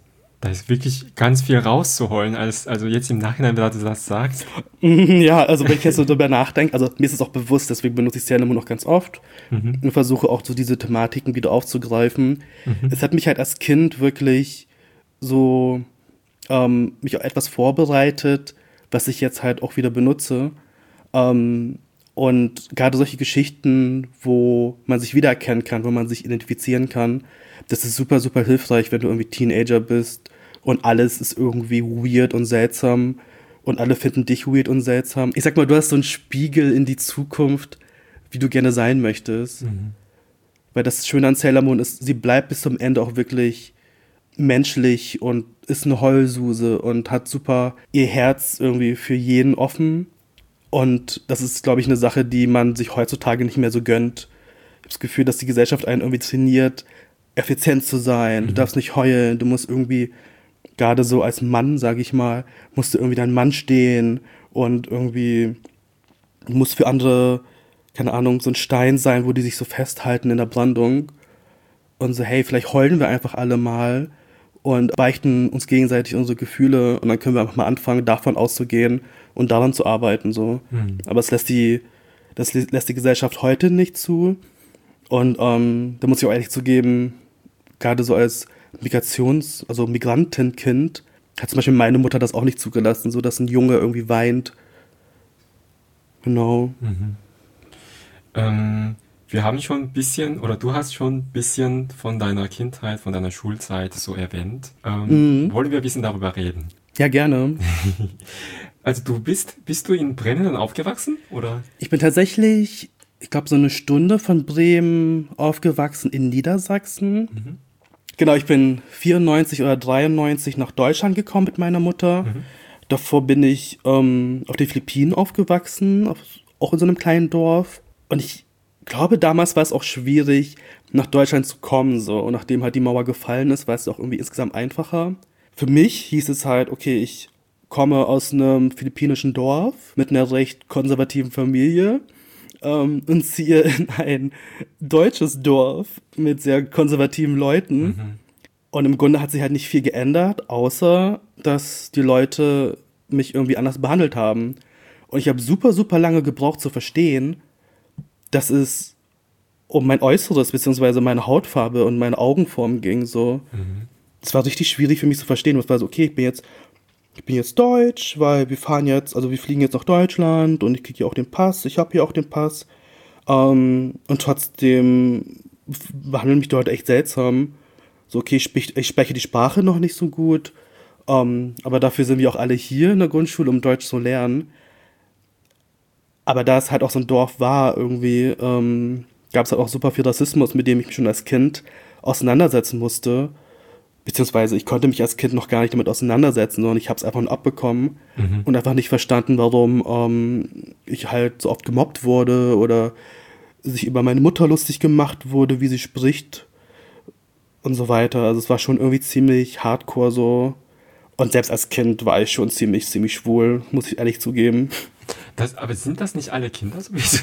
Da ist wirklich ganz viel rauszuholen, als, also jetzt im Nachhinein, wenn du das sagst. Ja, also wenn ich jetzt so drüber nachdenke, also mir ist es auch bewusst, deswegen benutze ich Sailor Moon noch ganz oft Mhm. und versuche auch so diese Thematiken wieder aufzugreifen. Mhm. Es hat mich halt als Kind wirklich so ähm, mich auf etwas vorbereitet, was ich jetzt halt auch wieder benutze. Ähm, und gerade solche Geschichten, wo man sich wiedererkennen kann, wo man sich identifizieren kann, das ist super, super hilfreich, wenn du irgendwie Teenager bist und alles ist irgendwie weird und seltsam und alle finden dich weird und seltsam. Ich sag mal, du hast so einen Spiegel in die Zukunft, wie du gerne sein möchtest. Mhm. Weil das Schöne an Sailor Moon ist, sie bleibt bis zum Ende auch wirklich menschlich und ist eine Heulsuse und hat super ihr Herz irgendwie für jeden offen. Und das ist, glaube ich, eine Sache, die man sich heutzutage nicht mehr so gönnt. Ich habe das Gefühl, dass die Gesellschaft einen irgendwie trainiert, effizient zu sein. Du darfst nicht heulen, du musst irgendwie, gerade so als Mann, sage ich mal, musst du irgendwie dein Mann stehen und irgendwie musst für andere, keine Ahnung, so ein Stein sein, wo die sich so festhalten in der Brandung. Und so, hey, vielleicht heulen wir einfach alle mal und beichten uns gegenseitig unsere Gefühle und dann können wir einfach mal anfangen, davon auszugehen und daran zu arbeiten, so. Mhm. Aber es lässt die, das lässt die Gesellschaft heute nicht zu. Und ähm, da muss ich auch ehrlich zugeben, gerade so als Migrations-, also Migrantenkind, hat zum Beispiel meine Mutter das auch nicht zugelassen, so dass ein Junge irgendwie weint. Genau. Mhm. Ähm, wir haben schon ein bisschen, oder du hast schon ein bisschen von deiner Kindheit, von deiner Schulzeit so erwähnt. Ähm, Mhm. wollen wir ein bisschen darüber reden? Ja, gerne. Also du bist, bist du in Brennen aufgewachsen, oder? Ich bin tatsächlich, ich glaube, so eine Stunde von Bremen aufgewachsen in Niedersachsen. Mhm. Genau, ich bin vierundneunzig oder dreiundneunzig nach Deutschland gekommen mit meiner Mutter. Mhm. Davor bin ich ähm, auf den Philippinen aufgewachsen, auf, auch in so einem kleinen Dorf. Und ich glaube, damals war es auch schwierig, nach Deutschland zu kommen. So. Und nachdem halt die Mauer gefallen ist, war es auch irgendwie insgesamt einfacher. Für mich hieß es halt, okay, ich komme aus einem philippinischen Dorf mit einer recht konservativen Familie ähm, und ziehe in ein deutsches Dorf mit sehr konservativen Leuten. Mhm. Und im Grunde hat sich halt nicht viel geändert, außer dass die Leute mich irgendwie anders behandelt haben. Und ich habe super, super lange gebraucht zu verstehen, dass es um mein Äußeres, beziehungsweise meine Hautfarbe und meine Augenform ging. So. Mhm. Es war richtig schwierig für mich zu verstehen. Es war so, okay, ich bin jetzt, ich bin jetzt deutsch, weil wir fahren jetzt, also wir fliegen jetzt nach Deutschland und ich kriege hier auch den Pass, ich habe hier auch den Pass. Ähm, und trotzdem behandeln mich die Leute echt seltsam. So, okay, ich, sprich, ich spreche die Sprache noch nicht so gut, ähm, aber dafür sind wir auch alle hier in der Grundschule, um Deutsch zu lernen. Aber da es halt auch so ein Dorf war, irgendwie, ähm, gab es halt auch super viel Rassismus, mit dem ich mich schon als Kind auseinandersetzen musste. Beziehungsweise ich konnte mich als Kind noch gar nicht damit auseinandersetzen, sondern ich habe es einfach nur abbekommen Mhm. und einfach nicht verstanden, warum ähm, ich halt so oft gemobbt wurde oder sich über meine Mutter lustig gemacht wurde, wie sie spricht und so weiter. Also es war schon irgendwie ziemlich hardcore so. Und selbst als Kind war ich schon ziemlich, ziemlich schwul, muss ich ehrlich zugeben. Das, aber sind das nicht alle Kinder sowieso?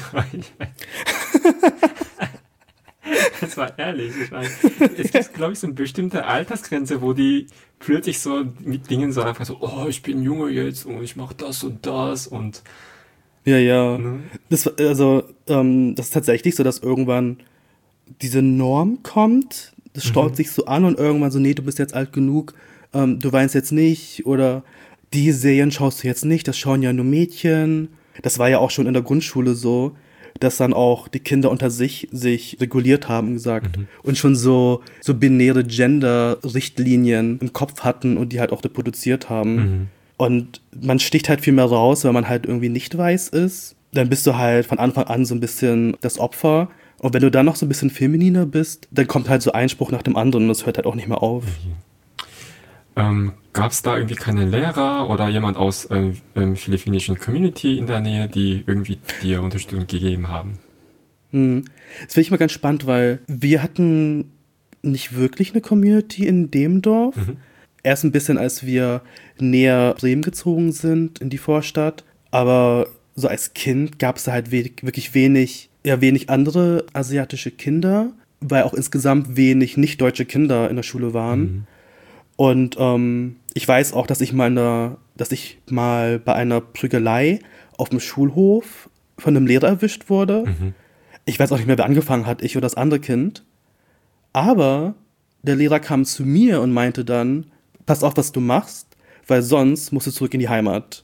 Das war ehrlich. Ich meine, es gibt, glaube ich, so eine bestimmte Altersgrenze, wo die plötzlich so mit Dingen so einfach so, oh, ich bin Junge jetzt und ich mache das und das und Ja, ja. ne? Das, also, ähm, das ist tatsächlich so, dass irgendwann diese Norm kommt, das staut Mhm. sich so an und irgendwann so, nee, du bist jetzt alt genug, ähm, du weinst jetzt nicht oder die Serien schaust du jetzt nicht, das schauen ja nur Mädchen. Das war ja auch schon in der Grundschule so, dass dann auch die Kinder unter sich sich reguliert haben und gesagt Mhm. und schon so, so binäre Gender-Richtlinien im Kopf hatten und die halt auch reproduziert haben. Mhm. Und man sticht halt viel mehr raus, wenn man halt irgendwie nicht weiß ist. Dann bist du halt von Anfang an so ein bisschen das Opfer. Und wenn du dann noch so ein bisschen femininer bist, dann kommt halt so ein Spruch nach dem anderen und das hört halt auch nicht mehr auf. Ähm, gab es da irgendwie keine Lehrer oder jemand aus ähm, ähm, philippinischen Community in der Nähe, die irgendwie dir Unterstützung gegeben haben? Hm. Das finde ich mal ganz spannend, weil wir hatten nicht wirklich eine Community in dem Dorf. Mhm. Erst ein bisschen, als wir näher Bremen gezogen sind, in die Vorstadt. Aber so als Kind gab es da halt we- wirklich wenig, ja, wenig andere asiatische Kinder, weil auch insgesamt wenig nicht-deutsche Kinder in der Schule waren. Mhm. Und ähm, ich weiß auch, dass ich mal, in der, dass ich mal bei einer Prügelei auf dem Schulhof von einem Lehrer erwischt wurde. Mhm. Ich weiß auch nicht mehr, wer angefangen hat, ich oder das andere Kind. Aber der Lehrer kam zu mir und meinte dann, pass auf, was du machst, weil sonst musst du zurück in die Heimat.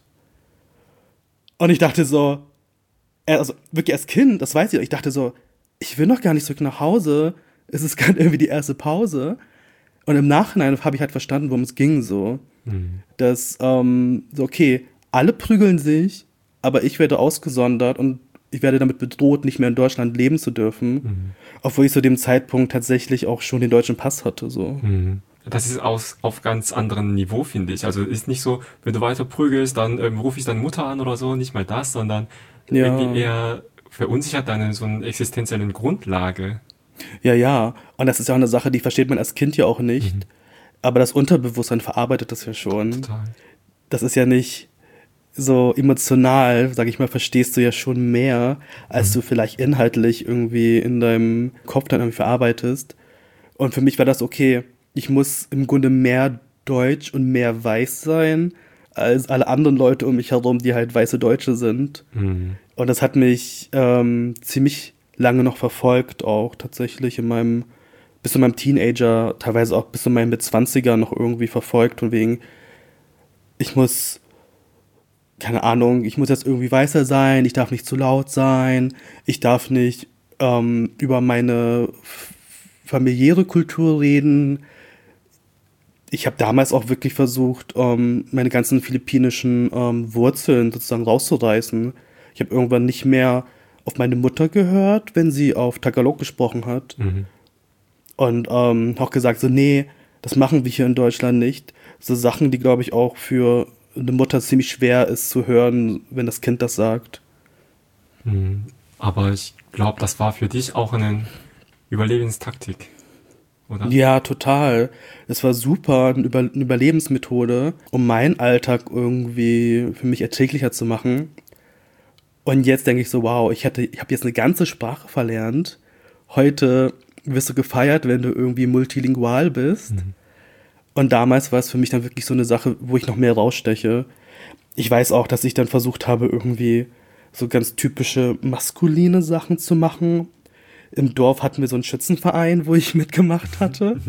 Und ich dachte so, also wirklich als Kind, das weiß ich, ich dachte so, ich will noch gar nicht zurück nach Hause, es ist gerade irgendwie die erste Pause. Und im Nachhinein habe ich halt verstanden, worum es ging so. Mhm. Dass, ähm, so okay, alle prügeln sich, aber ich werde ausgesondert und ich werde damit bedroht, nicht mehr in Deutschland leben zu dürfen. Mhm. Obwohl ich zu dem Zeitpunkt tatsächlich auch schon den deutschen Pass hatte, so. Mhm. Das ist aus, auf ganz anderem Niveau, finde ich. Also ist nicht so, wenn du weiter prügelst, dann ähm, rufe ich deine Mutter an oder so, nicht mal das, sondern Ja. irgendwie eher verunsichert deine so eine existenzielle Grundlage. Ja, ja. Und das ist ja auch eine Sache, die versteht man als Kind ja auch nicht. Mhm. Aber das Unterbewusstsein verarbeitet das ja schon. Total. Das ist ja nicht so emotional, sag ich mal, verstehst du ja schon mehr, als Mhm. du vielleicht inhaltlich irgendwie in deinem Kopf dann irgendwie verarbeitest. Und für mich war das okay. Ich muss im Grunde mehr deutsch und mehr weiß sein, als alle anderen Leute um mich herum, die halt weiße Deutsche sind. Mhm. Und das hat mich ähm, ziemlich lange noch verfolgt, auch tatsächlich in meinem, bis zu meinem Teenager, teilweise auch bis zu meinen Mitzwanziger noch irgendwie verfolgt, von wegen, ich muss, keine Ahnung, ich muss jetzt irgendwie weißer sein, ich darf nicht zu laut sein, ich darf nicht ähm, über meine f- familiäre Kultur reden. Ich habe damals auch wirklich versucht, ähm, meine ganzen philippinischen ähm, Wurzeln sozusagen rauszureißen. Ich habe irgendwann nicht mehr auf meine Mutter gehört, wenn sie auf Tagalog gesprochen hat. Mhm. Und ähm, auch gesagt, so, nee, das machen wir hier in Deutschland nicht. So Sachen, die, glaube ich, auch für eine Mutter ziemlich schwer ist zu hören, wenn das Kind das sagt. Mhm. Aber ich glaube, das war für dich auch eine Überlebenstaktik, oder? Ja, total. Das war super, eine, Über eine Überlebensmethode, um meinen Alltag irgendwie für mich erträglicher zu machen. Und jetzt denke ich so, wow, ich hatte, ich habe jetzt eine ganze Sprache verlernt. Heute wirst du gefeiert, wenn du irgendwie multilingual bist. Mhm. Und damals war es für mich dann wirklich so eine Sache, wo ich noch mehr raussteche. Ich weiß auch, dass ich dann versucht habe, irgendwie so ganz typische maskuline Sachen zu machen. Im Dorf hatten wir so einen Schützenverein, wo ich mitgemacht hatte.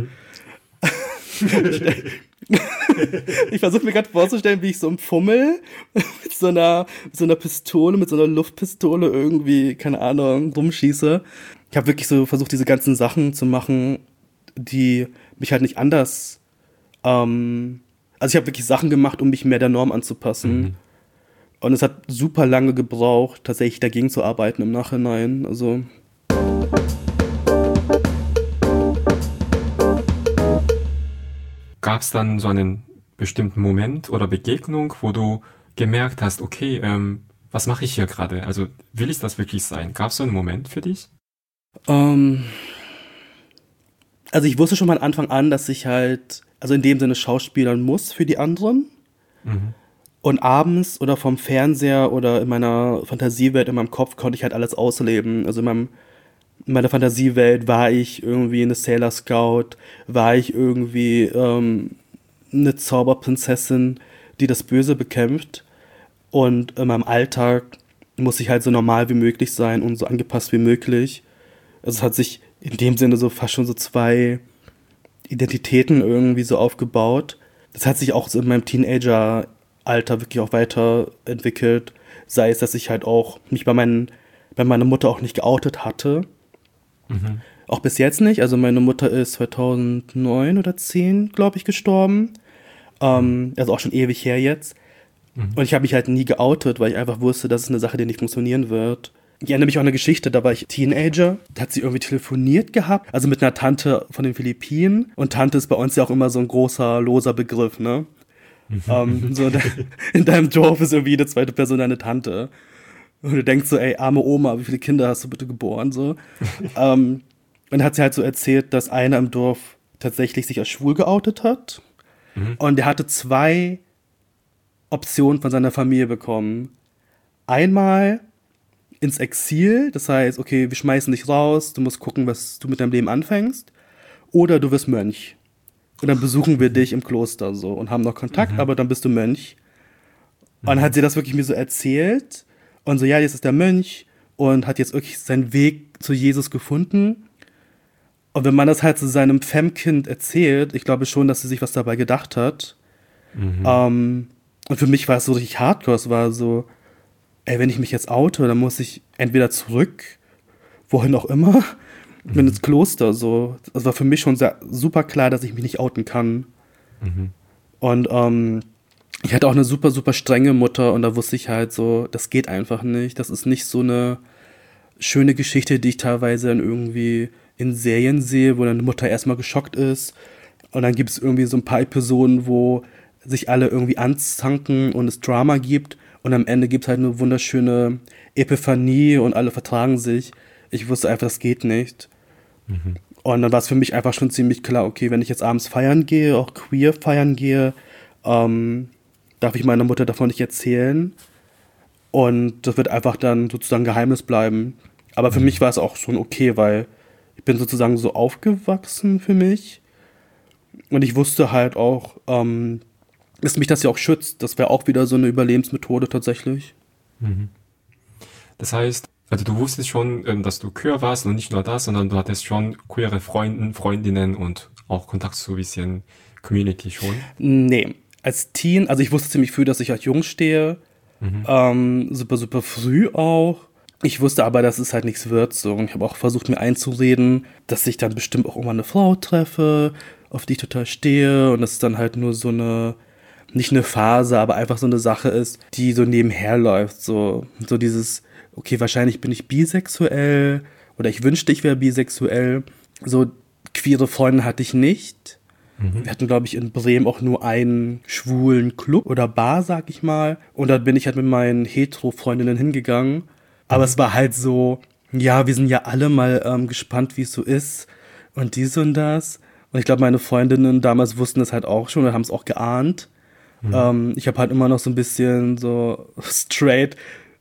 Ich versuche mir gerade vorzustellen, wie ich so im Fummel mit so einer, so einer Pistole, mit so einer Luftpistole irgendwie, keine Ahnung, rumschieße. Ich habe wirklich so versucht, diese ganzen Sachen zu machen, die mich halt nicht anders, ähm, also ich habe wirklich Sachen gemacht, um mich mehr der Norm anzupassen. Mhm. Und es hat super lange gebraucht, tatsächlich dagegen zu arbeiten im Nachhinein. Also Gab es dann so einen bestimmten Moment oder Begegnung, wo du gemerkt hast, okay, ähm, was mache ich hier gerade? Also will ich das wirklich sein? Gab es so einen Moment für dich? Ähm, also ich wusste schon von Anfang an, dass ich halt, also in dem Sinne schauspielern muss für die anderen. Mhm. Und abends oder vom Fernseher oder in meiner Fantasiewelt, in meinem Kopf konnte ich halt alles ausleben. Also in, meinem, in meiner Fantasiewelt war ich irgendwie eine Sailor Scout, war ich irgendwie ähm, eine Zauberprinzessin, die das Böse bekämpft. Und in meinem Alltag muss ich halt so normal wie möglich sein und so angepasst wie möglich. Also es hat sich in dem Sinne so fast schon so zwei Identitäten irgendwie so aufgebaut. Das hat sich auch so in meinem Teenager-Alter wirklich auch weiterentwickelt. Sei es, dass ich halt auch mich bei, meinen, bei meiner Mutter auch nicht geoutet hatte. Mhm. Auch bis jetzt nicht. Also meine Mutter ist zweitausendneun oder zehn, glaube ich, gestorben. Ähm, also auch schon ewig her jetzt. Mhm. Und ich habe mich halt nie geoutet, weil ich einfach wusste, das ist eine Sache, die nicht funktionieren wird. Ich erinnere mich auch an eine Geschichte, da war ich Teenager, da hat sie irgendwie telefoniert gehabt, also mit einer Tante von den Philippinen. Und Tante ist bei uns ja auch immer so ein großer, loser Begriff, ne? ähm, so de- in deinem Dorf ist irgendwie jede zweite Person eine Tante. Und du denkst so, ey, arme Oma, wie viele Kinder hast du bitte geboren, so. ähm, und dann hat sie halt so erzählt, dass einer im Dorf tatsächlich sich als schwul geoutet hat. Mhm. Und der hatte zwei Optionen von seiner Familie bekommen. Einmal ins Exil, das heißt, okay, wir schmeißen dich raus, du musst gucken, was du mit deinem Leben anfängst. Oder du wirst Mönch. und dann besuchen wir dich im Kloster so und haben noch Kontakt, mhm. aber dann bist du Mönch. Und dann hat sie das wirklich mir so erzählt und so, ja, jetzt ist der Mönch und hat jetzt wirklich seinen Weg zu Jesus gefunden. Und wenn man das halt zu seinem Femkind erzählt, ich glaube schon, dass sie sich was dabei gedacht hat. Mhm. Um, und für mich war es so richtig hardcore. Es war so, ey, wenn ich mich jetzt oute, dann muss ich entweder zurück, wohin auch immer, mhm. ins Kloster. So. Das war für mich schon sehr, super klar, dass ich mich nicht outen kann. Mhm. Und um, ich hatte auch eine super, super strenge Mutter und da wusste ich halt so, das geht einfach nicht. Das ist nicht so eine schöne Geschichte, die ich teilweise dann irgendwie in Serien sehe, wo dann die Mutter erstmal geschockt ist und dann gibt es irgendwie so ein paar Episoden, wo sich alle irgendwie anzanken und es Drama gibt und am Ende gibt es halt eine wunderschöne Epiphanie und alle vertragen sich. Ich wusste einfach, das geht nicht. Mhm. Und dann war es für mich einfach schon ziemlich klar, okay, wenn ich jetzt abends feiern gehe, auch queer feiern gehe, ähm, darf ich meiner Mutter davon nicht erzählen und das wird einfach dann sozusagen Geheimnis bleiben. Aber für mhm. mich war es auch schon okay, weil ich bin sozusagen so aufgewachsen für mich und ich wusste halt auch, ähm, dass mich das ja auch schützt. Das wäre auch wieder so eine Überlebensmethode tatsächlich. Mhm. Das heißt, also du wusstest schon, dass du queer warst und nicht nur das, sondern du hattest schon queere Freunde, Freundinnen und auch Kontakt zu ein bisschen Community schon? Nee, als Teen, also ich wusste ziemlich früh, dass ich als Jung stehe. Mhm. Ähm, super, super früh auch. Ich wusste aber, dass es halt nichts wird. So. Und ich habe auch versucht, mir einzureden, dass ich dann bestimmt auch immer eine Frau treffe, auf die ich total stehe. Und dass es dann halt nur so eine, nicht eine Phase, aber einfach so eine Sache ist, die so nebenher läuft. So, so dieses, okay, wahrscheinlich bin ich bisexuell oder ich wünschte, ich wäre bisexuell. So queere Freunde hatte ich nicht. Mhm. Wir hatten, glaube ich, in Bremen auch nur einen schwulen Club oder Bar, sag ich mal. Und da bin ich halt mit meinen Hetero-Freundinnen hingegangen. Aber mhm. es war halt so, ja, wir sind ja alle mal ähm, gespannt, wie es so ist und dies und das. Und ich glaube, meine Freundinnen damals wussten das halt auch schon und haben es auch geahnt. Mhm. Ähm, ich habe halt immer noch so ein bisschen so straight,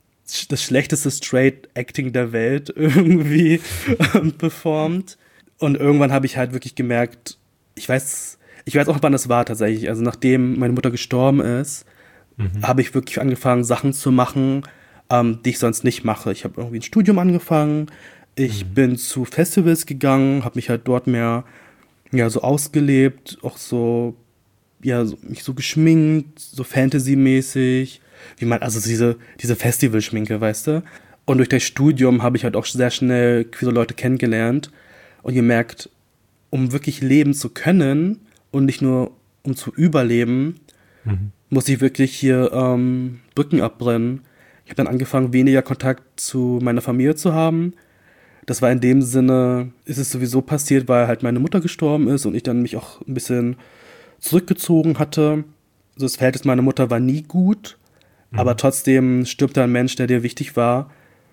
das schlechteste Straight-Acting der Welt irgendwie ähm, performt. Und irgendwann habe ich halt wirklich gemerkt, ich weiß, ich weiß auch, wann das war tatsächlich. Also nachdem meine Mutter gestorben ist, mhm. habe ich wirklich angefangen, Sachen zu machen, ähm, die ich sonst nicht mache. Ich habe irgendwie ein Studium angefangen, ich mhm. bin zu Festivals gegangen, habe mich halt dort mehr ja, so ausgelebt, auch so, ja, so, mich so geschminkt, so Fantasy-mäßig, wie man, also diese, diese Festivalschminke, weißt du? Und durch das Studium habe ich halt auch sehr schnell queere Leute kennengelernt und gemerkt, um wirklich leben zu können und nicht nur um zu überleben, mhm. muss ich wirklich hier ähm, Brücken abbrennen. Ich habe dann angefangen, weniger Kontakt zu meiner Familie zu haben. Das war in dem Sinne, ist es sowieso passiert, weil halt meine Mutter gestorben ist und ich dann mich auch ein bisschen zurückgezogen hatte. Also das Verhältnis meiner Mutter war nie gut, mhm. aber trotzdem stirbt da ein Mensch, der dir wichtig war.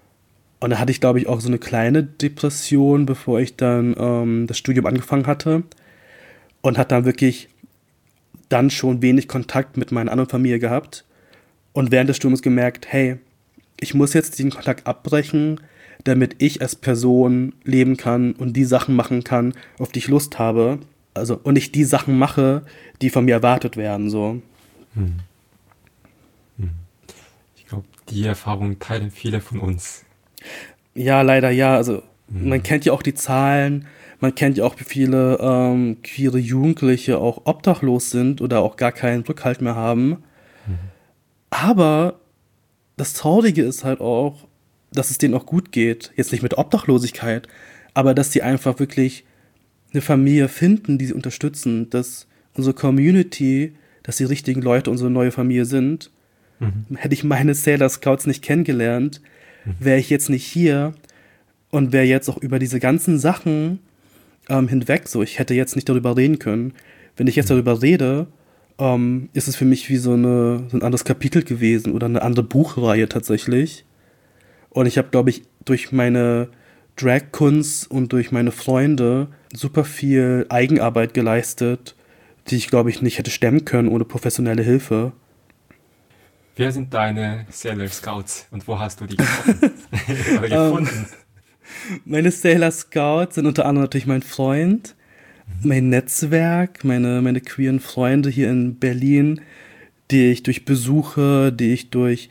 Und da hatte ich, glaube ich, auch so eine kleine Depression, bevor ich dann ähm, das Studium angefangen hatte. Und hatte dann wirklich dann schon wenig Kontakt mit meiner anderen Familie gehabt. Und während des Studiums gemerkt, hey, ich muss jetzt den Kontakt abbrechen, damit ich als Person leben kann und die Sachen machen kann, auf die ich Lust habe. Also, und ich die Sachen mache, die von mir erwartet werden. So. Hm. Hm. Ich glaube, die Erfahrung teilen viele von uns. Ja, leider ja. Also hm. man kennt ja auch die Zahlen, man kennt ja auch, wie viele ähm, queere Jugendliche auch obdachlos sind oder auch gar keinen Rückhalt mehr haben. Hm. Aber das Traurige ist halt auch, dass es denen auch gut geht. Jetzt nicht mit Obdachlosigkeit, aber dass sie einfach wirklich eine Familie finden, die sie unterstützen, dass unsere Community, dass die richtigen Leute unsere neue Familie sind. Mhm. Hätte ich meine Sailor Scouts nicht kennengelernt, mhm. wäre ich jetzt nicht hier und wäre jetzt auch über diese ganzen Sachen ähm, hinweg so. Ich hätte jetzt nicht darüber reden können. Wenn ich jetzt mhm. darüber rede, ähm, ist es für mich wie so, eine, so ein anderes Kapitel gewesen oder eine andere Buchreihe tatsächlich. Und ich habe, glaube ich, durch meine Drag-Kunst und durch meine Freunde super viel Eigenarbeit geleistet, die ich, glaube ich, nicht hätte stemmen können ohne professionelle Hilfe. Wer sind deine Sailor Scouts und wo hast du die getroffen? Oder gefunden? Um, meine Sailor Scouts sind unter anderem natürlich mein Freund, mein Netzwerk, meine, meine queeren Freunde hier in Berlin, die ich durch Besuche, die ich durch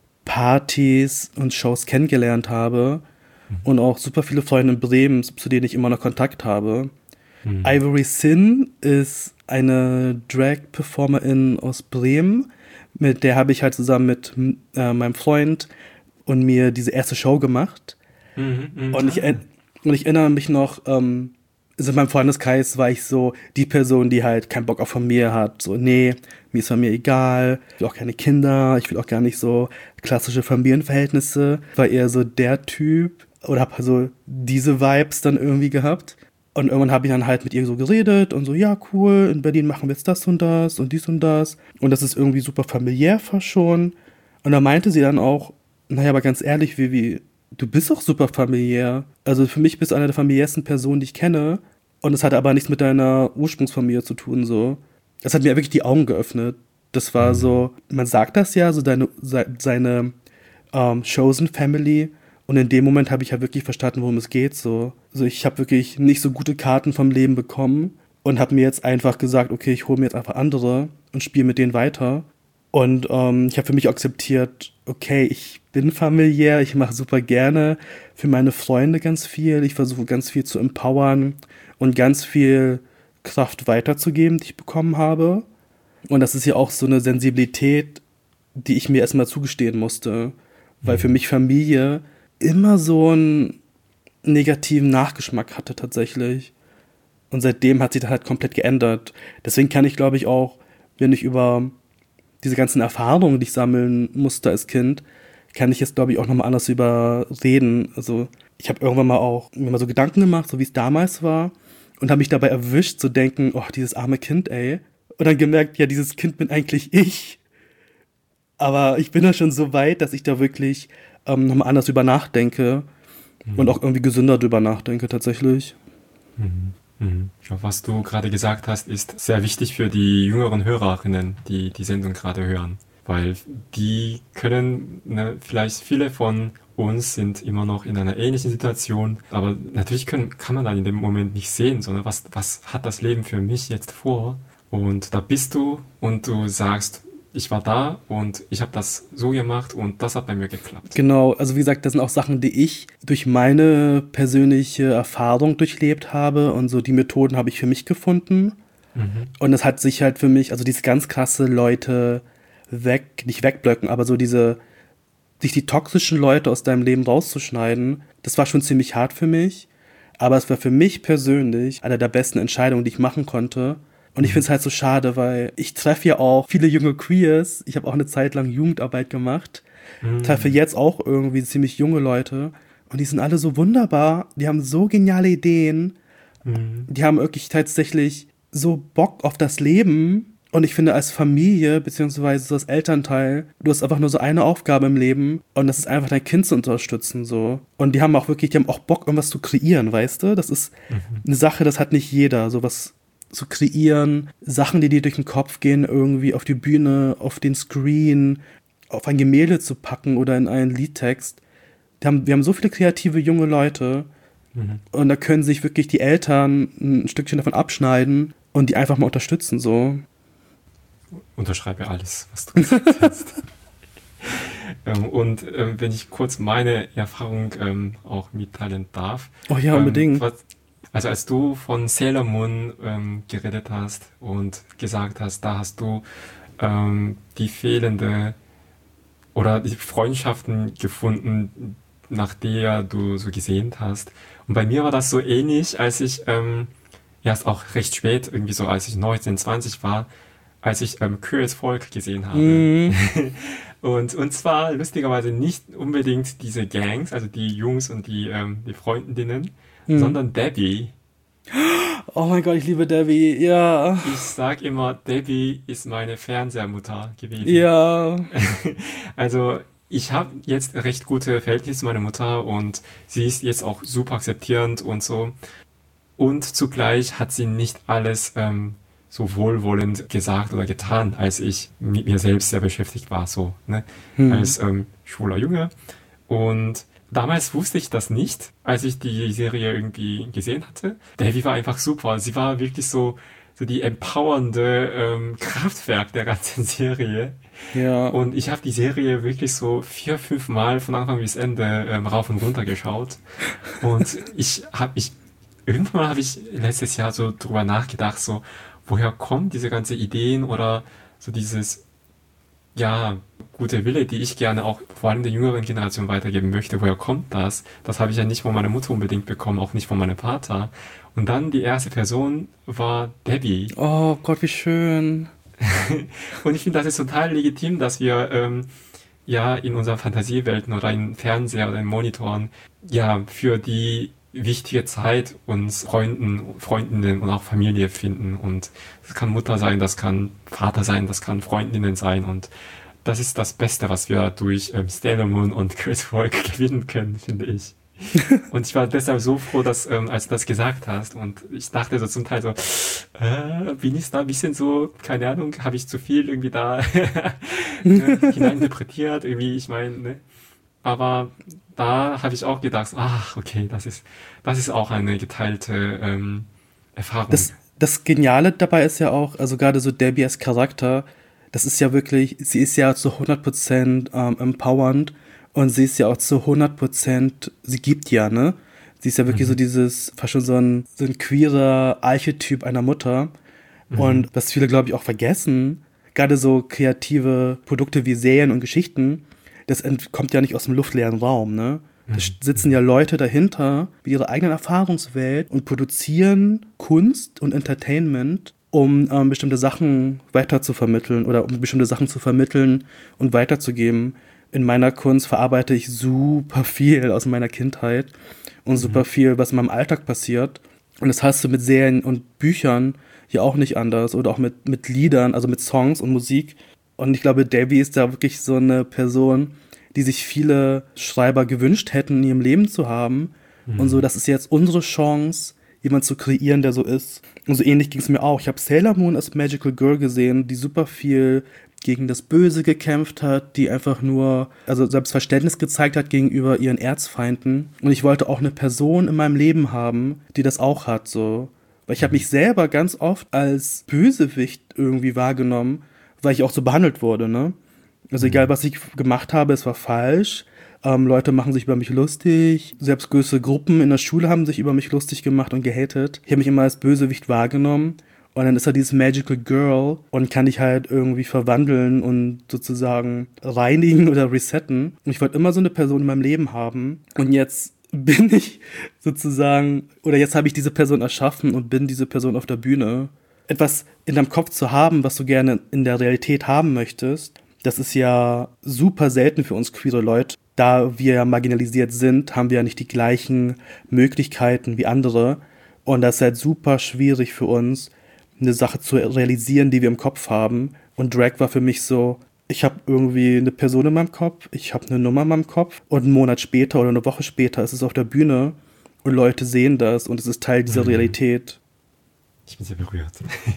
Partys und Shows kennengelernt habe. Mhm. Und auch super viele Freunde in Bremen, zu denen ich immer noch Kontakt habe. Mhm. Ivory Sin ist eine Drag-Performerin aus Bremen. Mit der habe ich halt zusammen mit äh, meinem Freund und mir diese erste Show gemacht. Mhm, und, ich, und ich erinnere mich noch, ähm, also in meinem Freundeskreis war ich so die Person, die halt keinen Bock auf Familie hat. So, nee, mir ist Familie egal, ich will auch keine Kinder, ich will auch gar nicht so klassische Familienverhältnisse. War eher so der Typ oder hab also diese Vibes dann irgendwie gehabt. Und irgendwann habe ich dann halt mit ihr so geredet und so, ja, cool, in Berlin machen wir jetzt das und das und dies und das. Und das ist irgendwie super familiär fast schon. Und da meinte sie dann auch, naja, aber ganz ehrlich, Vivi, du bist auch super familiär. Also für mich bist du eine der familiärsten Personen, die ich kenne. Und es hatte aber nichts mit deiner Ursprungsfamilie zu tun, so. Das hat mir wirklich die Augen geöffnet. Das war mhm. so, man sagt das ja, so deine, seine ähm, Chosen Family. Und in dem Moment habe ich halt wirklich verstanden, worum es geht, so. Also ich habe wirklich nicht so gute Karten vom Leben bekommen und habe mir jetzt einfach gesagt, okay, ich hole mir jetzt einfach andere und spiele mit denen weiter. Und ähm, ich habe für mich akzeptiert, okay, ich bin familiär, ich mache super gerne für meine Freunde ganz viel. Ich versuche ganz viel zu empowern und ganz viel Kraft weiterzugeben, die ich bekommen habe. Und das ist ja auch so eine Sensibilität, die ich mir erstmal zugestehen musste. Weil für mich Familie immer so einen negativen Nachgeschmack hatte tatsächlich. Und seitdem hat sich das halt komplett geändert. Deswegen kann ich, glaube ich, auch, wenn ich über diese ganzen Erfahrungen, die ich sammeln musste als Kind, kann ich jetzt, glaube ich, auch nochmal anders über reden. Also ich habe irgendwann mal auch mir mal so Gedanken gemacht, so wie es damals war, und habe mich dabei erwischt, zu denken, oh, dieses arme Kind, ey. Und dann gemerkt, ja, dieses Kind bin eigentlich ich. Aber ich bin da schon so weit, dass ich da wirklich ähm, nochmal anders drüber nachdenke mhm. und auch irgendwie gesünder drüber nachdenke tatsächlich. Mhm. Mhm. Was du gerade gesagt hast, ist sehr wichtig für die jüngeren Hörerinnen, die die Sendung gerade hören. Weil die können, ne, vielleicht viele von uns sind immer noch in einer ähnlichen Situation, aber natürlich können, kann man dann in dem Moment nicht sehen, sondern was, was hat das Leben für mich jetzt vor? Und da bist du und du sagst, ich war da und ich habe das so gemacht und das hat bei mir geklappt. Genau, also wie gesagt, das sind auch Sachen, die ich durch meine persönliche Erfahrung durchlebt habe und so die Methoden habe ich für mich gefunden. Mhm. Und es hat sich halt für mich, also diese ganz krasse Leute weg, nicht wegblöcken, aber so diese, sich die toxischen Leute aus deinem Leben rauszuschneiden, das war schon ziemlich hart für mich. Aber es war für mich persönlich eine der besten Entscheidungen, die ich machen konnte. Und ich finde es halt so schade, weil ich treffe ja auch viele junge Queers. Ich habe auch eine Zeit lang Jugendarbeit gemacht. Mhm. Treffe jetzt auch irgendwie ziemlich junge Leute. Und die sind alle so wunderbar. Die haben so geniale Ideen. Mhm. Die haben wirklich tatsächlich so Bock auf das Leben. Und ich finde, als Familie, beziehungsweise als Elternteil, du hast einfach nur so eine Aufgabe im Leben. Und das ist einfach, dein Kind zu unterstützen, so. Und die haben auch wirklich, die haben auch Bock, irgendwas zu kreieren, weißt du? Das ist mhm. eine Sache, das hat nicht jeder, sowas zu kreieren, Sachen, die dir durch den Kopf gehen, irgendwie auf die Bühne, auf den Screen, auf ein Gemälde zu packen oder in einen Liedtext. Wir haben, wir haben so viele kreative junge Leute mhm. und da können sich wirklich die Eltern ein Stückchen davon abschneiden und die einfach mal unterstützen, so. Unterschreibe alles, was du gesagt hast. ähm, und ähm, wenn ich kurz meine Erfahrung ähm, auch mitteilen darf. Oh ja, unbedingt. Ähm, was, Also als du von Sailor Moon ähm, geredet hast und gesagt hast, da hast du ähm, die fehlende oder die Freundschaften gefunden, nach der du so gesehnt hast. Und bei mir war das so ähnlich, als ich ähm, erst auch recht spät, irgendwie so als ich neunzehn, zwanzig war, als ich ähm, Queer as Folk gesehen habe. Mm. und, und zwar lustigerweise nicht unbedingt diese Gangs, also die Jungs und die, ähm, die Freundinnen, Hm. sondern Debbie. Oh mein Gott, ich liebe Debbie, ja. Ich sag immer, Debbie ist meine Fernsehermutter gewesen. Ja. Also ich habe jetzt recht gute Verhältnisse zu meiner Mutter und sie ist jetzt auch super akzeptierend und so. Und zugleich hat sie nicht alles ähm, so wohlwollend gesagt oder getan, als ich mit mir selbst sehr beschäftigt war, so, ne? Hm. Als ähm, schwuler Junge. Und Damals wusste ich das nicht, als ich die Serie irgendwie gesehen hatte. Debbie war einfach super. Sie war wirklich so, so die empowernde ähm, Kraftwerk der ganzen Serie. Ja. Und ich habe die Serie wirklich so vier, fünf Mal von Anfang bis Ende ähm, rauf und runter geschaut. Und ich habe mich, irgendwann habe ich letztes Jahr so drüber nachgedacht, so, woher kommen diese ganzen Ideen oder so dieses, ja, gute Wille, die ich gerne auch vor allem der jüngeren Generation weitergeben möchte. Woher kommt das? Das habe ich ja nicht von meiner Mutter unbedingt bekommen, auch nicht von meinem Vater. Und dann die erste Person war Debbie. Oh Gott, wie schön. Und ich finde, das ist total legitim, dass wir ähm, ja in unseren Fantasiewelten oder in Fernseher oder in Monitoren ja für die wichtige Zeit uns Freunden, Freundinnen und auch Familie finden. Und das kann Mutter sein, das kann Vater sein, das kann Freundinnen sein. Und das ist das Beste, was wir durch ähm, Sailor Moon und Chris Rock gewinnen können, finde ich. Und ich war deshalb so froh, dass, ähm, als du das gesagt hast. Und ich dachte so zum Teil so, äh, bin ich da ein bisschen so, keine Ahnung, habe ich zu viel irgendwie da äh, hineininterpretiert, irgendwie, ich meine, ne? Aber da habe ich auch gedacht, ach, okay, das ist, das ist auch eine geteilte ähm, Erfahrung. Das, das Geniale dabei ist ja auch, also gerade so Debbie als Charakter, das ist ja wirklich, sie ist ja zu hundert Prozent ähm, empowernd und sie ist ja auch zu hundert Prozent, sie gibt ja, ne? Sie ist ja wirklich Mhm. so dieses, fast schon so ein, so ein queerer Archetyp einer Mutter. Mhm. Und was viele, glaube ich, auch vergessen, gerade so kreative Produkte wie Serien und Geschichten, das ent- kommt ja nicht aus dem luftleeren Raum, ne? Da Mhm. sitzen ja Leute dahinter mit ihrer eigenen Erfahrungswelt und produzieren Kunst und Entertainment, um ähm, bestimmte Sachen weiter zu vermitteln oder um bestimmte Sachen zu vermitteln und weiterzugeben. In meiner Kunst verarbeite ich super viel aus meiner Kindheit und super viel, was in meinem Alltag passiert. Und das hast du mit Serien und Büchern ja auch nicht anders oder auch mit, mit Liedern, also mit Songs und Musik. Und ich glaube, Debbie ist da wirklich so eine Person, die sich viele Schreiber gewünscht hätten, in ihrem Leben zu haben. Mhm. Und so, das ist jetzt unsere Chance, jemanden zu kreieren, der so ist. Und so ähnlich ging es mir auch. Ich habe Sailor Moon als Magical Girl gesehen, die super viel gegen das Böse gekämpft hat, die einfach nur, also Selbstverständnis gezeigt hat gegenüber ihren Erzfeinden. Und ich wollte auch eine Person in meinem Leben haben, die das auch hat, so. Weil ich habe mich selber ganz oft als Bösewicht irgendwie wahrgenommen, weil ich auch so behandelt wurde, ne? Also egal, was ich gemacht habe, es war falsch. Ähm, Leute machen sich über mich lustig. Selbst größere Gruppen in der Schule haben sich über mich lustig gemacht und gehatet. Ich habe mich immer als Bösewicht wahrgenommen. Und dann ist da dieses Magical Girl und kann dich halt irgendwie verwandeln und sozusagen reinigen oder resetten. Und ich wollte immer so eine Person in meinem Leben haben. Und jetzt bin ich sozusagen, oder jetzt habe ich diese Person erschaffen und bin diese Person auf der Bühne. Etwas in deinem Kopf zu haben, was du gerne in der Realität haben möchtest, das ist ja super selten für uns queere Leute. Da wir ja marginalisiert sind, haben wir ja nicht die gleichen Möglichkeiten wie andere. Und das ist halt super schwierig für uns, eine Sache zu realisieren, die wir im Kopf haben. Und Drag war für mich so, ich habe irgendwie eine Person in meinem Kopf, ich habe eine Nummer in meinem Kopf und einen Monat später oder eine Woche später ist es auf der Bühne und Leute sehen das und es ist Teil dieser Mhm. Realität. Ich bin sehr berührt.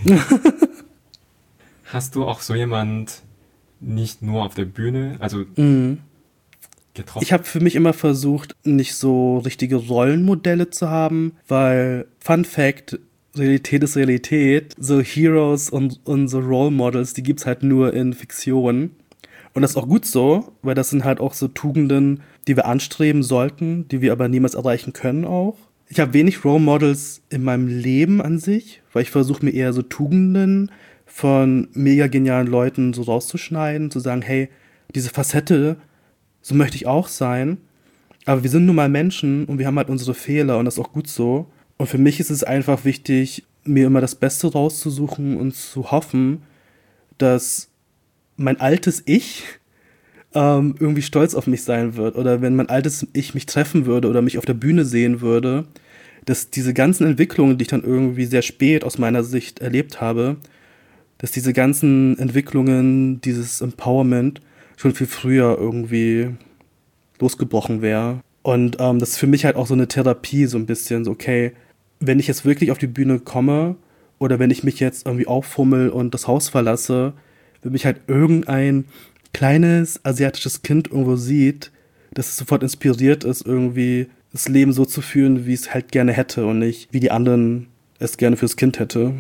Hast du auch so jemand nicht nur auf der Bühne, also Mhm. getroffen? Ich habe für mich immer versucht, nicht so richtige Rollenmodelle zu haben, weil, Fun Fact, Realität ist Realität. So Heroes und, und so Role Models, die gibt's halt nur in Fiktion. Und das ist auch gut so, weil das sind halt auch so Tugenden, die wir anstreben sollten, die wir aber niemals erreichen können auch. Ich habe wenig Role Models in meinem Leben an sich, weil ich versuche mir eher so Tugenden von mega genialen Leuten so rauszuschneiden, zu sagen, hey, diese Facette, so möchte ich auch sein. Aber wir sind nun mal Menschen und wir haben halt unsere Fehler und das ist auch gut so. Und für mich ist es einfach wichtig, mir immer das Beste rauszusuchen und zu hoffen, dass mein altes Ich ähm, irgendwie stolz auf mich sein wird. Oder wenn mein altes Ich mich treffen würde oder mich auf der Bühne sehen würde, dass diese ganzen Entwicklungen, die ich dann irgendwie sehr spät aus meiner Sicht erlebt habe, dass diese ganzen Entwicklungen, dieses Empowerment schon viel früher irgendwie losgebrochen wäre. Und ähm, das ist für mich halt auch so eine Therapie, so ein bisschen so, okay, wenn ich jetzt wirklich auf die Bühne komme oder wenn ich mich jetzt irgendwie auffummel und das Haus verlasse, wenn mich halt irgendein kleines asiatisches Kind irgendwo sieht, dass es sofort inspiriert ist, irgendwie das Leben so zu führen, wie es halt gerne hätte und nicht, wie die anderen es gerne fürs Kind hätte.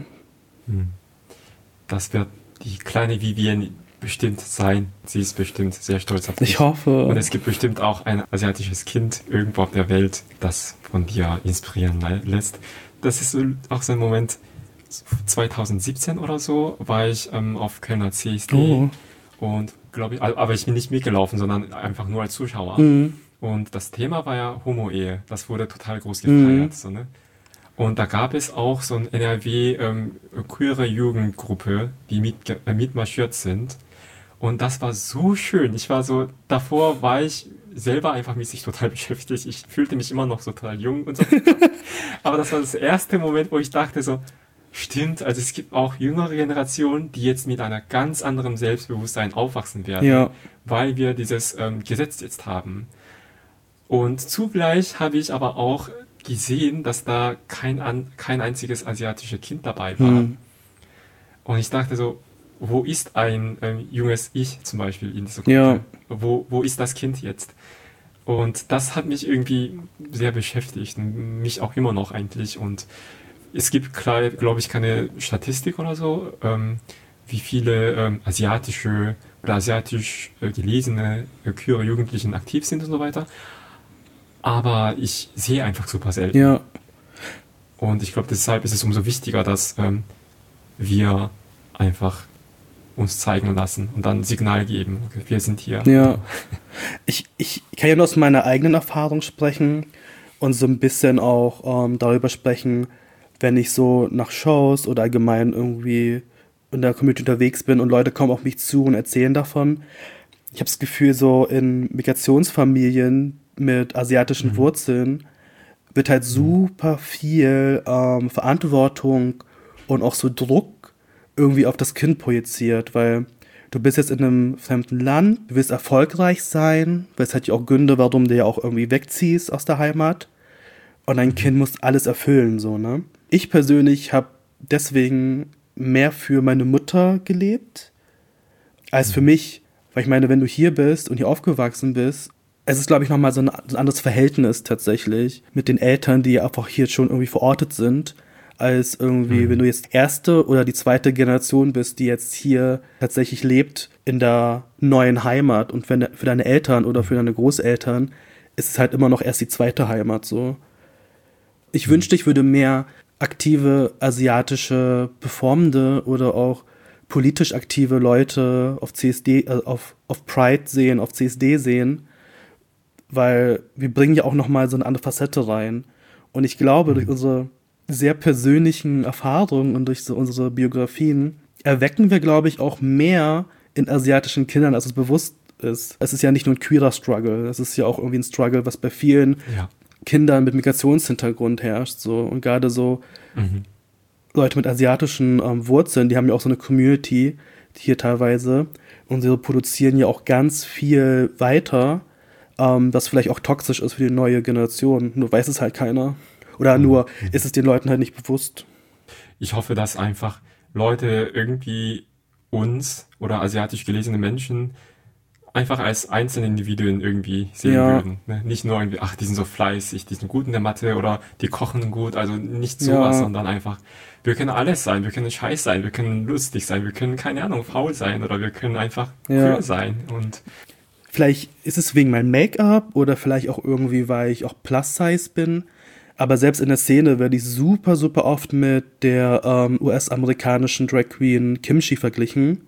Das wird die kleine Vivienne bestimmt sein. Sie ist bestimmt sehr stolz auf dich. Ich hoffe. Und es gibt bestimmt auch ein asiatisches Kind irgendwo auf der Welt, das von dir inspirieren lässt. Das ist auch so ein Moment, zwanzig siebzehn oder so, war ich ähm, auf Kölner C S D. Oh. Und glaube ich, aber ich bin nicht mitgelaufen, sondern einfach nur als Zuschauer. Mhm. Und das Thema war ja Homo-Ehe. Das wurde total groß gefeiert. Mhm. So, ne? Und da gab es auch so ein N R W ähm, queere Jugendgruppe, die mit, äh, mitmarschiert sind. Und das war so schön. Ich war so, davor war ich selber einfach mit sich total beschäftigt. Ich fühlte mich immer noch so total jung und so. Aber das war das erste Moment, wo ich dachte so, stimmt, also es gibt auch jüngere Generationen, die jetzt mit einer ganz anderen Selbstbewusstsein aufwachsen werden, Ja. weil wir dieses ähm, Gesetz jetzt haben. Und zugleich habe ich aber auch gesehen, dass da kein, an, kein einziges asiatisches Kind dabei war. Mhm. Und ich dachte so, wo ist ein ähm, junges Ich zum Beispiel in dieser Gruppe? Ja. Wo, wo ist das Kind jetzt? Und das hat mich irgendwie sehr beschäftigt, mich auch immer noch eigentlich. Und es gibt, klar, glaube ich, keine Statistik oder so, ähm, wie viele ähm, asiatische oder asiatisch äh, gelesene äh, queere Jugendlichen aktiv sind und so weiter. Aber ich sehe einfach super selten. Ja. Und ich glaube, deshalb ist es umso wichtiger, dass ähm, wir einfach uns zeigen lassen und dann Signal geben. Okay, wir sind hier. Ja. Ich, ich kann ja nur aus meiner eigenen Erfahrung sprechen und so ein bisschen auch ähm, darüber sprechen, wenn ich so nach Shows oder allgemein irgendwie in der Community unterwegs bin und Leute kommen auf mich zu und erzählen davon. Ich habe das Gefühl, so in Migrationsfamilien mit asiatischen Mhm. Wurzeln wird halt super viel ähm, Verantwortung und auch so Druck irgendwie auf das Kind projiziert, weil du bist jetzt in einem fremden Land, du willst erfolgreich sein, weil es hat ja auch Gründe, warum du ja auch irgendwie wegziehst aus der Heimat und dein Kind muss alles erfüllen, so, ne? Ich persönlich habe deswegen mehr für meine Mutter gelebt, als für mich, weil ich meine, wenn du hier bist und hier aufgewachsen bist, es ist, glaube ich, nochmal so ein, so ein anderes Verhältnis tatsächlich mit den Eltern, die einfach hier schon irgendwie verortet sind, als irgendwie, Mhm. wenn du jetzt erste oder die zweite Generation bist, die jetzt hier tatsächlich lebt in der neuen Heimat. Und wenn für deine Eltern oder für deine Großeltern ist es halt immer noch erst die zweite Heimat so. Ich Mhm. wünschte, ich würde mehr aktive asiatische Performende oder auch politisch aktive Leute auf C S D, äh, auf, auf Pride sehen, auf C S D sehen, weil wir bringen ja auch nochmal so eine andere Facette rein. Und ich glaube, durch unsere sehr persönlichen Erfahrungen und durch so unsere Biografien erwecken wir, glaube ich, auch mehr in asiatischen Kindern, als es bewusst ist. Es ist ja nicht nur ein queerer Struggle, es ist ja auch irgendwie ein Struggle, was bei vielen Ja. Kindern mit Migrationshintergrund herrscht. So. Und gerade so Mhm. Leute mit asiatischen ähm, Wurzeln, die haben ja auch so eine Community, die hier teilweise, und sie produzieren ja auch ganz viel weiter, ähm, was vielleicht auch toxisch ist für die neue Generation. Nur weiß es halt keiner. Oder nur ist es den Leuten halt nicht bewusst. Ich hoffe, dass einfach Leute irgendwie uns oder asiatisch gelesene Menschen einfach als einzelne Individuen irgendwie sehen Ja. würden. Ne? Nicht nur irgendwie, ach, die sind so fleißig, die sind gut in der Mathe oder die kochen gut, also nicht sowas, Ja. sondern einfach, wir können alles sein, wir können scheiß sein, wir können lustig sein, wir können, keine Ahnung, faul sein oder wir können einfach Ja. queer sein. Und Vielleicht ist es wegen meinem Make-up oder vielleicht auch irgendwie, weil ich auch Plus-Size bin. Aber selbst in der Szene werde ich super, super oft mit der ähm, U S-amerikanischen Drag Queen Kimchi verglichen.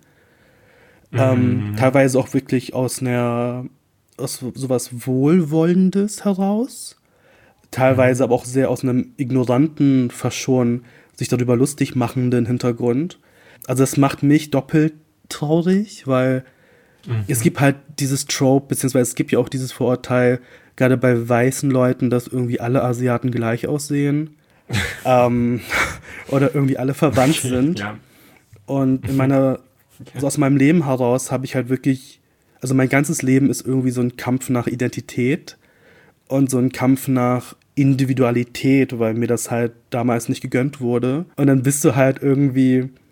Ähm, Mhm. teilweise auch wirklich aus einer, aus sowas Wohlwollendes heraus. Teilweise aber auch sehr aus einem ignoranten, verschonen, sich darüber lustig machenden Hintergrund. Also es macht mich doppelt traurig, weil Mhm. es gibt halt dieses Trope, beziehungsweise es gibt ja auch dieses Vorurteil, gerade bei weißen Leuten, dass irgendwie alle Asiaten gleich aussehen. ähm, oder irgendwie alle verwandt Okay, sind. ja. Und in meiner, also aus meinem Leben heraus habe ich halt wirklich, also mein ganzes Leben ist irgendwie so ein Kampf nach Identität und so ein Kampf nach Individualität, weil mir das halt damals nicht gegönnt wurde. Und dann bist du halt irgendwie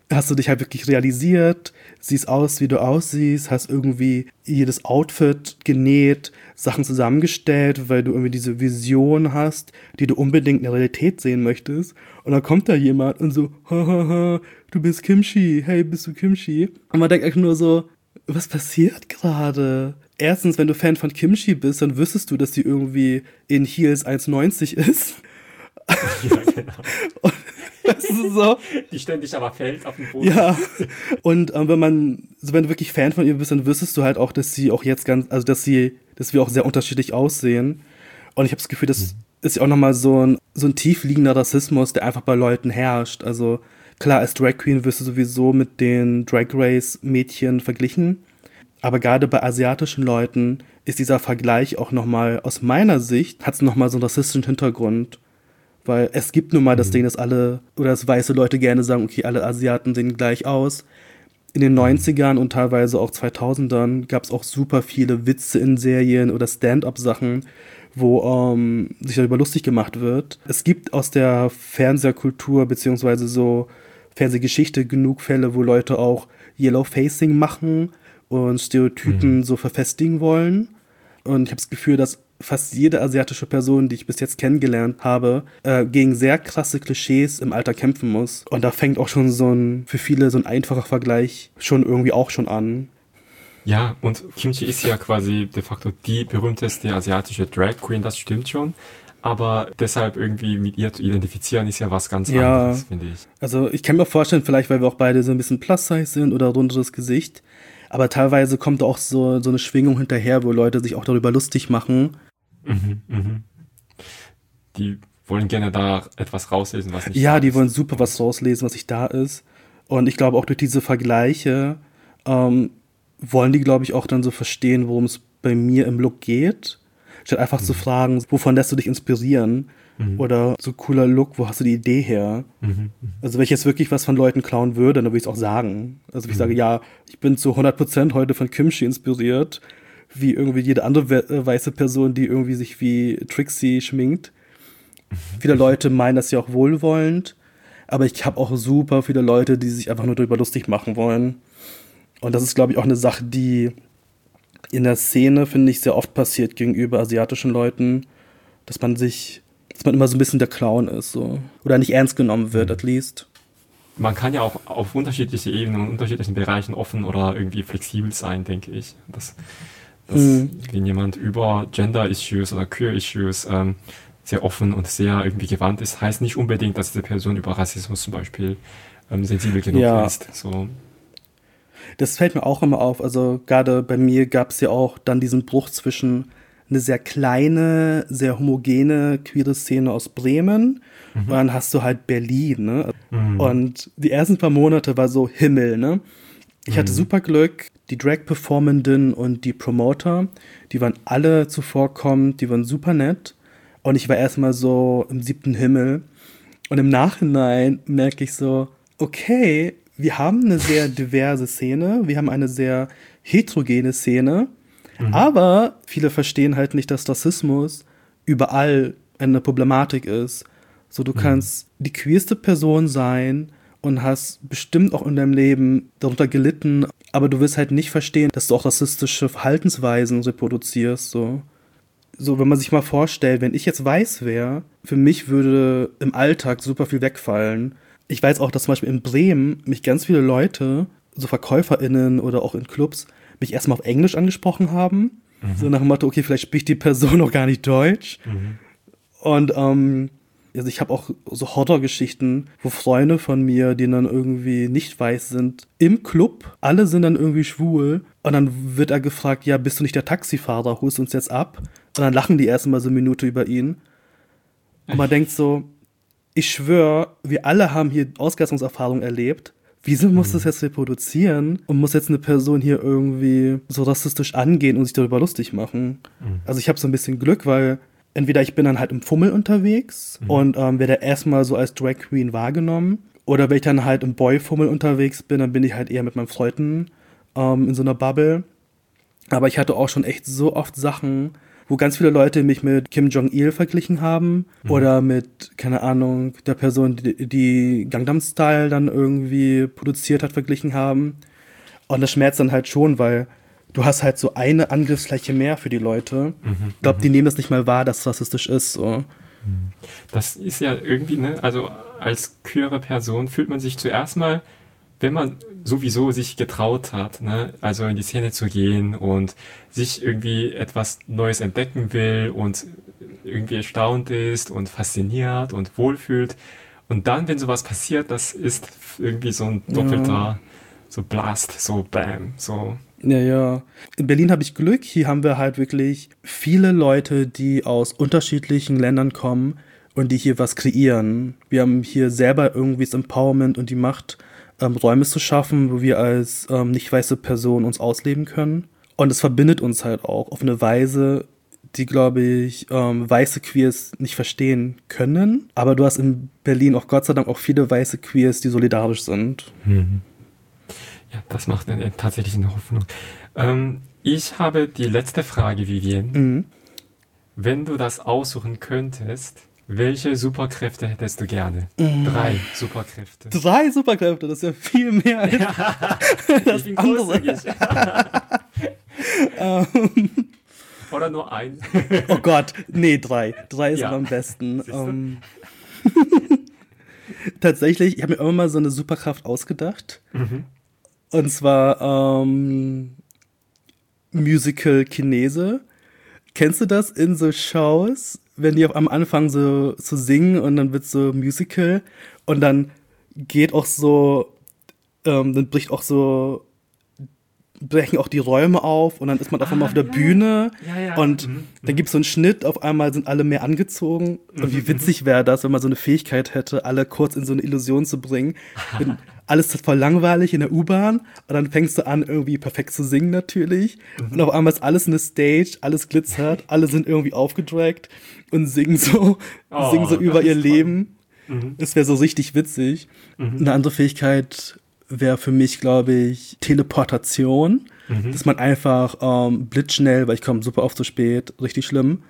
hast du dich halt wirklich realisiert, siehst aus, wie du aussiehst, hast irgendwie jedes Outfit genäht, Sachen zusammengestellt, weil du irgendwie diese Vision hast, die du unbedingt in der Realität sehen möchtest. Und dann kommt da jemand und so, hahaha, du bist Kimchi, hey, bist du Kimchi? Und man denkt eigentlich nur so, was passiert gerade? Erstens, wenn du Fan von Kimchi bist, dann wüsstest du, dass die irgendwie in Heels eins neunzig ist. Ja, genau. Und das ist so. Die ständig aber fällt auf den Boden. Ja, und ähm, wenn man, also wenn du wirklich Fan von ihr bist, dann wüsstest du halt auch, dass sie auch jetzt ganz, also dass sie, dass wir auch sehr unterschiedlich aussehen. Und ich habe das Gefühl, das mhm. ist ja auch nochmal so ein, so ein tiefliegender Rassismus, der einfach bei Leuten herrscht. Also klar, als Drag Queen wirst du sowieso mit den Drag Race Mädchen verglichen. Aber gerade bei asiatischen Leuten ist dieser Vergleich auch nochmal, aus meiner Sicht, hat es nochmal so einen rassistischen Hintergrund. Weil es gibt nun mal das Ding, dass alle, oder dass weiße Leute gerne sagen, okay, alle Asiaten sehen gleich aus. In den neunzigern und teilweise auch zweitausendern gab es auch super viele Witze in Serien oder Stand-up-Sachen, wo ähm, sich darüber lustig gemacht wird. Es gibt aus der Fernsehkultur beziehungsweise so Fernsehgeschichte genug Fälle, wo Leute auch Yellow-Facing machen und Stereotypen mhm. so verfestigen wollen. Und ich habe das Gefühl, dass fast jede asiatische Person, die ich bis jetzt kennengelernt habe, äh, gegen sehr krasse Klischees im Alter kämpfen muss. Und da fängt auch schon so ein, für viele so ein einfacher Vergleich schon irgendwie auch schon an. Ja, und Kimchi ist ja quasi de facto die berühmteste asiatische Drag Queen, das stimmt schon. Aber deshalb irgendwie mit ihr zu identifizieren, ist ja was ganz ja, anderes, finde ich. Also ich kann mir vorstellen, vielleicht, weil wir auch beide so ein bisschen Plus-Size sind oder runderes Gesicht, aber teilweise kommt auch so, so eine Schwingung hinterher, wo Leute sich auch darüber lustig machen. Mhm, mhm. Die wollen gerne da etwas rauslesen, was nicht ja, da ist. Ja, die wollen super was rauslesen, was nicht da ist. Und ich glaube auch durch diese Vergleiche ähm, wollen die, glaube ich, auch dann so verstehen, worum es bei mir im Look geht. Statt einfach mhm. zu fragen, wovon lässt du dich inspirieren? Mhm. Oder so cooler Look, wo hast du die Idee her? Mhm. Also wenn ich jetzt wirklich was von Leuten klauen würde, dann würde ich es auch sagen. Also wenn ich mhm. sage, ja, ich bin zu hundert Prozent heute von Kimchi inspiriert, wie irgendwie jede andere we- weiße Person, die irgendwie sich wie Trixie schminkt. Mhm. Viele Leute meinen das ja auch wohlwollend, aber ich habe auch super viele Leute, die sich einfach nur darüber lustig machen wollen. Und das ist, glaube ich, auch eine Sache, die in der Szene, finde ich, sehr oft passiert gegenüber asiatischen Leuten, dass man sich, dass man immer so ein bisschen der Clown ist, so. Oder nicht ernst genommen wird, mhm. at least. Man kann ja auch auf unterschiedliche Ebenen und unterschiedlichen Bereichen offen oder irgendwie flexibel sein, denke ich. Das, dass mhm. wenn jemand über Gender-Issues oder Queer-Issues ähm, sehr offen und sehr irgendwie gewandt ist, heißt nicht unbedingt, dass diese Person über Rassismus zum Beispiel ähm, sensibel genug ja. ist. So. Das fällt mir auch immer auf. Also gerade bei mir gab es ja auch dann diesen Bruch zwischen eine sehr kleine, sehr homogene queere Szene aus Bremen mhm. und dann hast du halt Berlin, ne? Mhm. Und die ersten paar Monate war so Himmel, ne? Ich hatte mhm. super Glück, die Drag-Performenden und die Promoter, die waren alle zuvorkommend, die waren super nett und ich war erstmal so im siebten Himmel und im Nachhinein merke ich so, okay, wir haben eine sehr diverse Szene, wir haben eine sehr heterogene Szene, mhm. aber viele verstehen halt nicht, dass Rassismus überall eine Problematik ist. So, du mhm. kannst die queerste Person sein und hast bestimmt auch in deinem Leben darunter gelitten, aber du wirst halt nicht verstehen, dass du auch rassistische Verhaltensweisen reproduzierst, so. So, wenn man sich mal vorstellt, wenn ich jetzt weiß wäre, für mich würde im Alltag super viel wegfallen. Ich weiß auch, dass zum Beispiel in Bremen mich ganz viele Leute, so VerkäuferInnen oder auch in Clubs, mich erstmal auf Englisch angesprochen haben. Mhm. So nach dem Motto, okay, vielleicht spricht die Person noch gar nicht Deutsch. Mhm. Und ähm, also ich habe auch so Horrorgeschichten, wo Freunde von mir, die dann irgendwie nicht weiß sind, im Club, alle sind dann irgendwie schwul. Und dann wird er gefragt, ja, bist du nicht der Taxifahrer, holst uns jetzt ab? Und dann lachen die erstmal so eine Minute über ihn. Und man denkt so, ich schwöre, wir alle haben hier Ausgrenzungserfahrung erlebt. Wieso muss mhm. das jetzt reproduzieren und muss jetzt eine Person hier irgendwie so rassistisch angehen und sich darüber lustig machen? Mhm. Also ich habe so ein bisschen Glück, weil entweder ich bin dann halt im Fummel unterwegs mhm. und ähm, werde erstmal so als Drag Queen wahrgenommen, oder wenn ich dann halt im Boy-Fummel unterwegs bin, dann bin ich halt eher mit meinen Freunden ähm, in so einer Bubble. Aber ich hatte auch schon echt so oft Sachen, wo ganz viele Leute mich mit Kim Jong-il verglichen haben mhm. oder mit, keine Ahnung, der Person, die, die Gangnam Style dann irgendwie produziert hat, verglichen haben. Und das schmerzt dann halt schon, weil du hast halt so eine Angriffsfläche mehr für die Leute. Mhm. Ich glaube, die nehmen das nicht mal wahr, dass es rassistisch ist. So. Das ist ja irgendwie, ne, also als queere Person fühlt man sich zuerst mal, wenn man sowieso sich getraut hat, ne, also in die Szene zu gehen und sich irgendwie etwas Neues entdecken will und irgendwie erstaunt ist und fasziniert und wohlfühlt. Und dann, wenn sowas passiert, das ist irgendwie so ein doppelter, ja. so Blast, so Bam, so. Ja, ja. In Berlin habe ich Glück. Hier haben wir halt wirklich viele Leute, die aus unterschiedlichen Ländern kommen und die hier was kreieren. Wir haben hier selber irgendwie das Empowerment und die Macht, ähm, Räume zu schaffen, wo wir als ähm, nicht weiße Person uns ausleben können. Und es verbindet uns halt auch auf eine Weise, die, glaube ich, ähm, weiße Queers nicht verstehen können. Aber du hast in Berlin auch Gott sei Dank auch viele weiße Queers, die solidarisch sind. Mhm. Ja, das macht eine, tatsächlich eine Hoffnung. Ähm, ich habe die letzte Frage, Vivienne. Mhm. Wenn du das aussuchen könntest, welche Superkräfte hättest du gerne? Mhm. Drei Superkräfte. Drei Superkräfte, das ist ja viel mehr als ja, das ich bin andere. Oder nur ein? Oh Gott, nee, drei. Drei ist ja. am besten. Um, tatsächlich, ich habe mir immer mal so eine Superkraft ausgedacht. Mhm. Und zwar ähm, Musical Chinese. Kennst du das in so Shows, wenn die am Anfang so zu so singen und dann wird so Musical und dann geht auch so, ähm, dann bricht auch so, brechen auch die Räume auf und dann ist man auf einmal ah, auf der ja, Bühne ja, ja. und mhm. dann gibt es so einen Schnitt, auf einmal sind alle mehr angezogen mhm. und wie witzig wäre das, wenn man so eine Fähigkeit hätte, alle kurz in so eine Illusion zu bringen. Wenn alles ist voll langweilig in der U-Bahn und dann fängst du an, irgendwie perfekt zu singen natürlich mhm. und auf einmal ist alles eine Stage, alles glitzert, alle sind irgendwie aufgedragt und singen so, oh, singen so über ihr Leben. Mhm. Das wäre so richtig witzig. Mhm. Eine andere Fähigkeit wäre für mich, glaube ich, Teleportation. Mhm. Dass man einfach ähm, blitzschnell, weil ich komme super oft zu spät, richtig schlimm,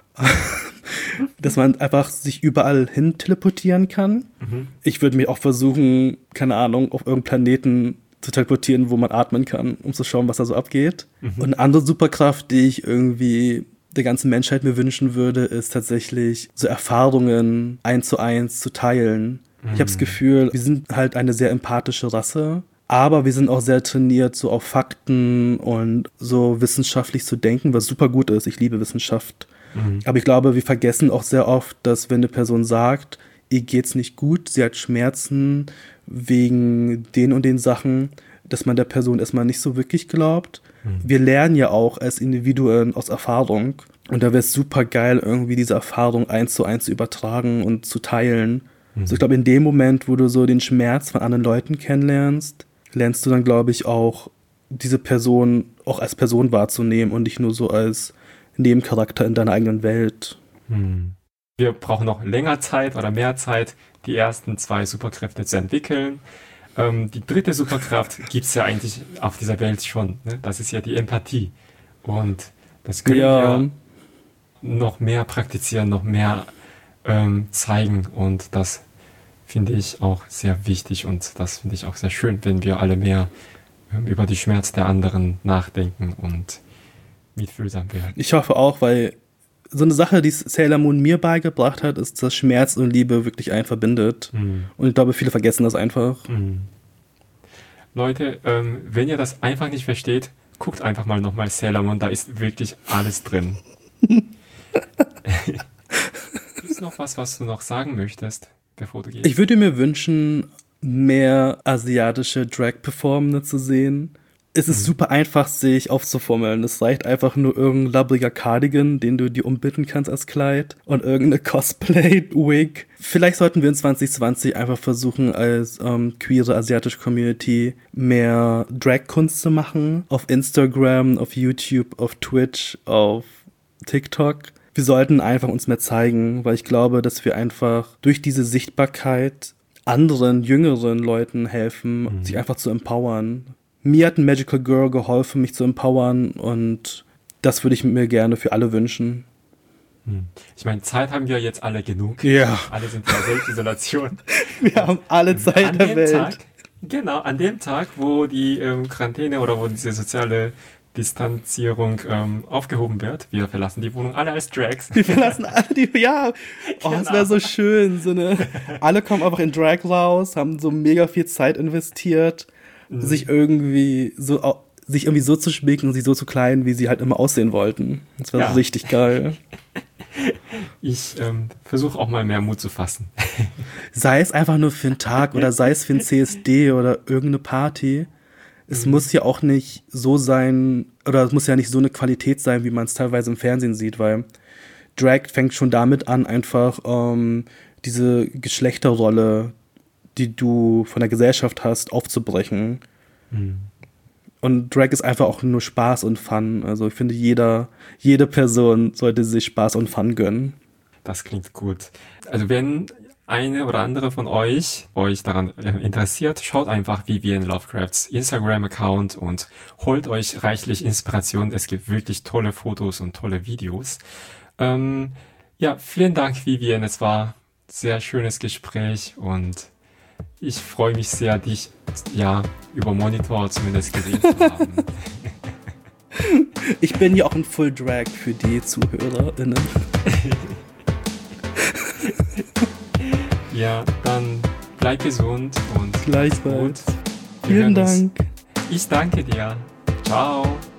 dass man einfach sich überall hin teleportieren kann. Mhm. Ich würde mir auch versuchen, keine Ahnung, auf irgendeinen Planeten zu teleportieren, wo man atmen kann, um zu schauen, was da so abgeht. Mhm. Und eine andere Superkraft, die ich irgendwie der ganzen Menschheit mir wünschen würde, ist tatsächlich so Erfahrungen eins zu eins zu teilen. Ich habe das Gefühl, wir sind halt eine sehr empathische Rasse, aber wir sind auch sehr trainiert, so auf Fakten und so wissenschaftlich zu denken, was super gut ist. Ich liebe Wissenschaft. Mhm. Aber ich glaube, wir vergessen auch sehr oft, dass wenn eine Person sagt, ihr geht's nicht gut, sie hat Schmerzen wegen den und den Sachen, dass man der Person erstmal nicht so wirklich glaubt. Mhm. Wir lernen ja auch als Individuen aus Erfahrung und da wäre es super geil, irgendwie diese Erfahrung eins zu eins zu übertragen und zu teilen. Also ich glaube, in dem Moment, wo du so den Schmerz von anderen Leuten kennenlernst, lernst du dann, glaube ich, auch diese Person auch als Person wahrzunehmen und nicht nur so als Nebencharakter in deiner eigenen Welt. Hm. Wir brauchen noch länger Zeit oder mehr Zeit, die ersten zwei Superkräfte zu entwickeln. Ähm, die dritte Superkraft gibt es ja eigentlich auf dieser Welt schon. Ne? Das ist ja die Empathie. Und das können ja. wir noch mehr praktizieren, noch mehr ähm, zeigen. Und das finde ich auch sehr wichtig und das finde ich auch sehr schön, wenn wir alle mehr ähm, über die Schmerz der anderen nachdenken und mitfühlsam werden. Ich hoffe auch, weil so eine Sache, die Sailor Moon mir beigebracht hat, ist, dass Schmerz und Liebe wirklich einen verbindet. Mhm. Und ich glaube, viele vergessen das einfach. Mhm. Leute, ähm, wenn ihr das einfach nicht versteht, guckt einfach mal nochmal Sailor Moon, da ist wirklich alles drin. Gibt es noch was, was du noch sagen möchtest, bevor du gehst? Ich würde mir wünschen, mehr asiatische Drag-Performende zu sehen. Es ist mhm. super einfach, sich aufzuformeln. Es reicht einfach nur irgendein labbriger Cardigan, den du dir umbinden kannst als Kleid und irgendeine Cosplay-Wig. Vielleicht sollten wir in zwanzig zwanzig einfach versuchen, als ähm, queere asiatische Community mehr Drag-Kunst zu machen. Auf Instagram, auf YouTube, auf Twitch, auf TikTok. Wir sollten einfach uns mehr zeigen, weil ich glaube, dass wir einfach durch diese Sichtbarkeit anderen, jüngeren Leuten helfen, mhm. sich einfach zu empowern. Mir hat ein Magical Girl geholfen, mich zu empowern und das würde ich mir gerne für alle wünschen. Ich meine, Zeit haben wir jetzt alle genug. Ja. Alle sind in der Selbstisolation. Wir haben alle Zeit an der dem Welt. Tag, genau, an dem Tag, wo die ähm, Quarantäne oder wo diese soziale Distanzierung ähm, aufgehoben wird, wir verlassen die Wohnung alle als Drags. Wir verlassen alle die, ja, oh, es Genau. wäre so schön, so eine, alle kommen einfach in Drag raus, haben so mega viel Zeit investiert, mhm. sich irgendwie so, sich irgendwie so zu schminken und sich so zu kleiden, wie sie halt immer aussehen wollten. Das wäre Ja. so richtig geil. Ich ähm, versuche auch mal mehr Mut zu fassen. Sei es einfach nur für einen Tag oder sei es für ein C S D oder irgendeine Party. Es mhm. muss ja auch nicht so sein, oder es muss ja nicht so eine Qualität sein, wie man es teilweise im Fernsehen sieht, weil Drag fängt schon damit an, einfach ähm, diese Geschlechterrolle, die du von der Gesellschaft hast, aufzubrechen. Mhm. Und Drag ist einfach auch nur Spaß und Fun. Also ich finde, jeder, jede Person sollte sich Spaß und Fun gönnen. Das klingt gut. Also wenn eine oder andere von euch euch daran interessiert, schaut einfach Vivienne Lovecrafts Instagram-Account und holt euch reichlich Inspiration. Es gibt wirklich tolle Fotos und tolle Videos. Ähm, ja, vielen Dank, Vivienne. Es war ein sehr schönes Gespräch und ich freue mich sehr, dich ja über Monitor zumindest gesehen zu haben. Ich bin ja auch in Full Drag für die ZuhörerInnen. Ja, dann bleib gesund und gleichfalls. gut. Vielen Dank. Ich danke dir. Ciao.